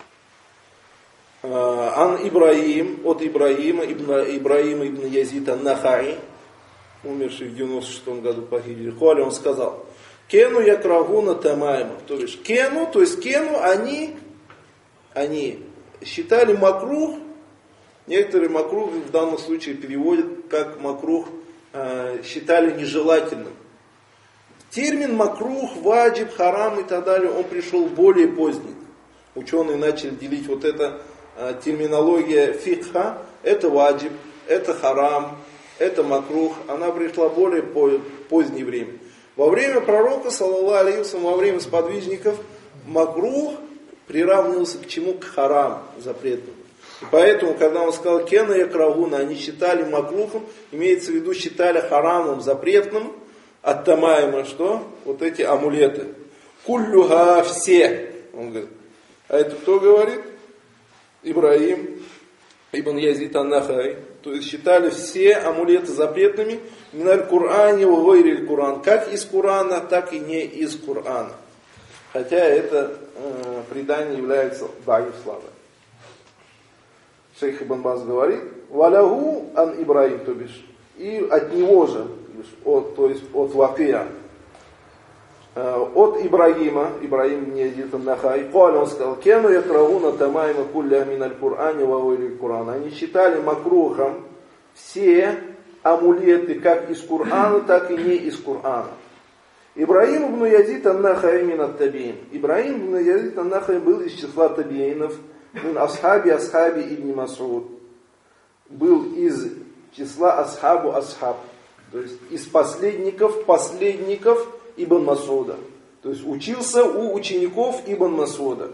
Ан Ибраим, от Ибраима, ибн, Ибраима ибн Язид ан-Нахаи, умерший в девяносто шестом году по хиджре, он сказал: Кену якрагуна тамайма. То есть кену, то есть кену, они, они считали макрух, некоторые макрух в данном случае переводят как макрух, э, считали нежелательным. Термин макрух, ваджиб, харам и так далее, он пришел более поздний. Ученые начали делить вот это э, терминология фикха, это ваджиб, это харам, это макрух, она пришла более по, позднее время. Во время пророка, саллаллаху алейхи ва саллям, во время сподвижников, макрух приравнивался к чему? К харам, запретному. И поэтому, когда он сказал кена якрагуна, они считали макрухом, имеется в виду, считали харамом, запретным, от тамаима, что? Вот эти амулеты. Куллюха все. Он говорит. А это кто говорит? Ибраим, Ибн Язид ан-Нахай. То есть считали все амулеты запретными. Миналь Кур'ане угойриль Кур'ан. Как из Кур'ана, так и не из Кур'ана. Хотя это э, предание является даиф славой. Шейх Ибн Баз говорит, валягу ан Ибраим, то бишь, и от него же, от, то есть от Вакия, от Ибрагима, Ибраим не Язид ан-Нахай, он сказал, кену якрагуна тамайма кулля миналь Кур'ане вавойриль Кур'ан. Они считали макрухом все амулеты как из Кур'ана, так и не из Кур'ана. Ибраим ибн Язид ан-Нахай мин ат-табиин. Ибраим ибн Язид ан-Нахай был из числа табиинов, мин асхаби асхаби ибн Мас'уд. Был из числа асхабу асхаб. То есть из последников, последников Ибн Мас'уда. То есть учился у учеников Ибн Мас'уда.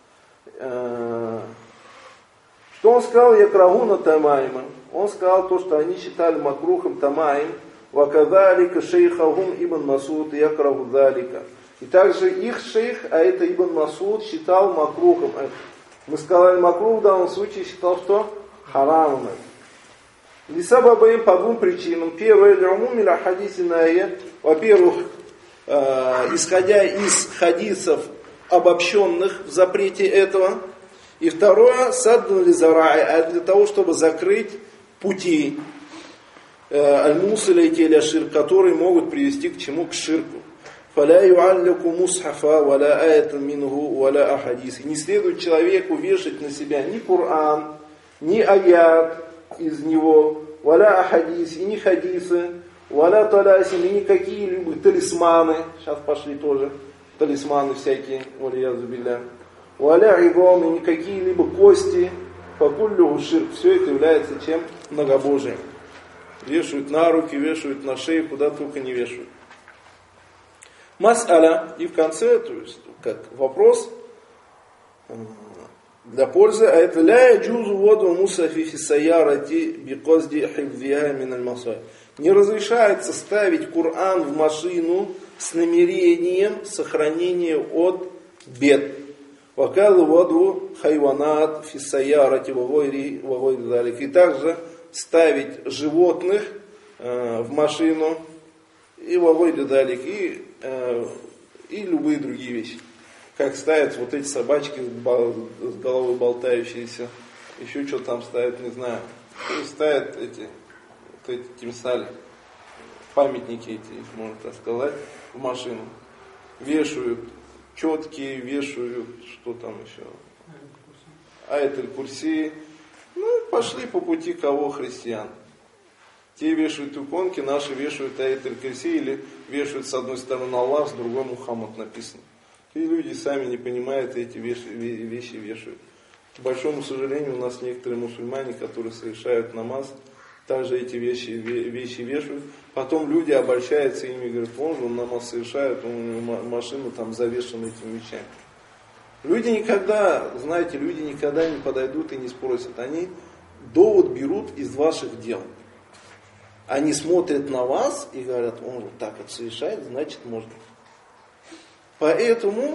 Что он сказал? Якрагуна тамайма. Он сказал то, что они считали макрухом тамайм. Вакадалика шейхахум Ибн Мас'уд якрагу далика. И также их шейх, а это Ибн Мас'уд, считал макрухом. Мы сказали макрух, в данном случае считал что? Харамом. Лисабабаим по двум причинам. Первое, лямумиля хадисиная. Во-первых, э, исходя из хадисов, обобщенных в запрете этого. И второе, саддун лизарай, а для того, чтобы закрыть пути аль-мусаля и теляшир, которые могут привести к чему? К ширку. فَلَا يُعَلَّكُ مُصْحَفًا وَلَا آيَةً مِنْهُ وَلَا أَحَدِيثٍ. Не следует человеку вешать на себя ни Коран, ни аят из него, وَلَا أَحَدِيثٍ, и ни хадисы, وَلَا طَلَاسِمٍ, и ни какие-либо талисманы. Сейчас пошли тоже талисманы всякие, валиязу билля. وَلَا عِظَامٍ, и ни какие-либо кости. فَكُلُّهُ ширк. Все это является чем? Многобожием. Вешают на руки, вешают на шею, куда только не вешают. Мас'аля, и в конце, то есть, как вопрос для пользы, а это ля яджузу воду мусафи фи сайярати бикозди хифзиха мин аль-масай. Не разрешается ставить Коран в машину с намерением сохранения от бед. Вакалу воду хайванат фи сайярати вагойри вагойри далик. И также ставить животных э, в машину и вагойри далик, и и любые другие вещи. Как ставят вот эти собачки с головой болтающиеся, еще что там ставят, не знаю. И ставят эти, вот эти тимсали, памятники эти, можно так сказать, в машину. Вешают четкие, вешают, что там еще, аят-аль-курси. Ну, пошли по пути кого? Христиан. Те вешают иконки, наши вешают аят-аль-курси, или вешают с одной стороны Аллах, с другой Мухаммад написано. И люди сами не понимают, эти вещи, вещи вешают. К большому сожалению, у нас некоторые мусульмане, которые совершают намаз, также эти вещи, вещи вешают. Потом люди обольщаются ими и говорят, он же он намаз совершает, он, машина там завешена этими вещами. Люди никогда, знаете, люди никогда не подойдут и не спросят. Они довод берут из ваших дел. Они смотрят на вас и говорят, он вот так вот совершает, значит можно. Поэтому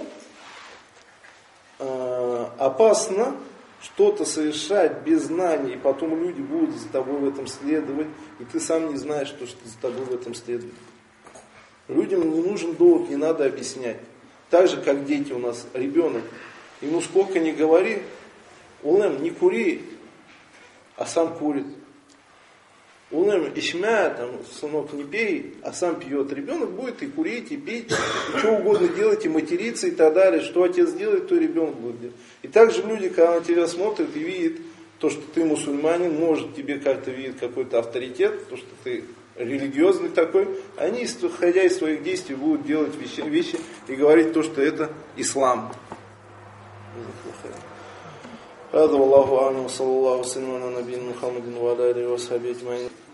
э, опасно что-то совершать без знаний, и потом люди будут за тобой в этом следовать, и ты сам не знаешь, что, что за тобой в этом следует. Людям не нужен довод, не надо объяснять. Так же, как дети у нас, ребенок, ему сколько ни говори, улем, не кури, а сам курит. Улем ишмя, там, сынок, не пей, а сам пьет. Ребенок будет и курить, и пить, и что угодно делать, и материться, и так далее. Что отец делает, то ребенок будет делать. И также люди, когда на тебя смотрят и видят то, что ты мусульманин, может тебе как-то видит какой-то авторитет, то, что ты религиозный такой, они, исходя из своих действий, будут делать вещи, вещи и говорить то, что это ислам. هذا والله أعلم وصلى الله وسلم على نبينا محمد وعلى آله وصحبه أجمعين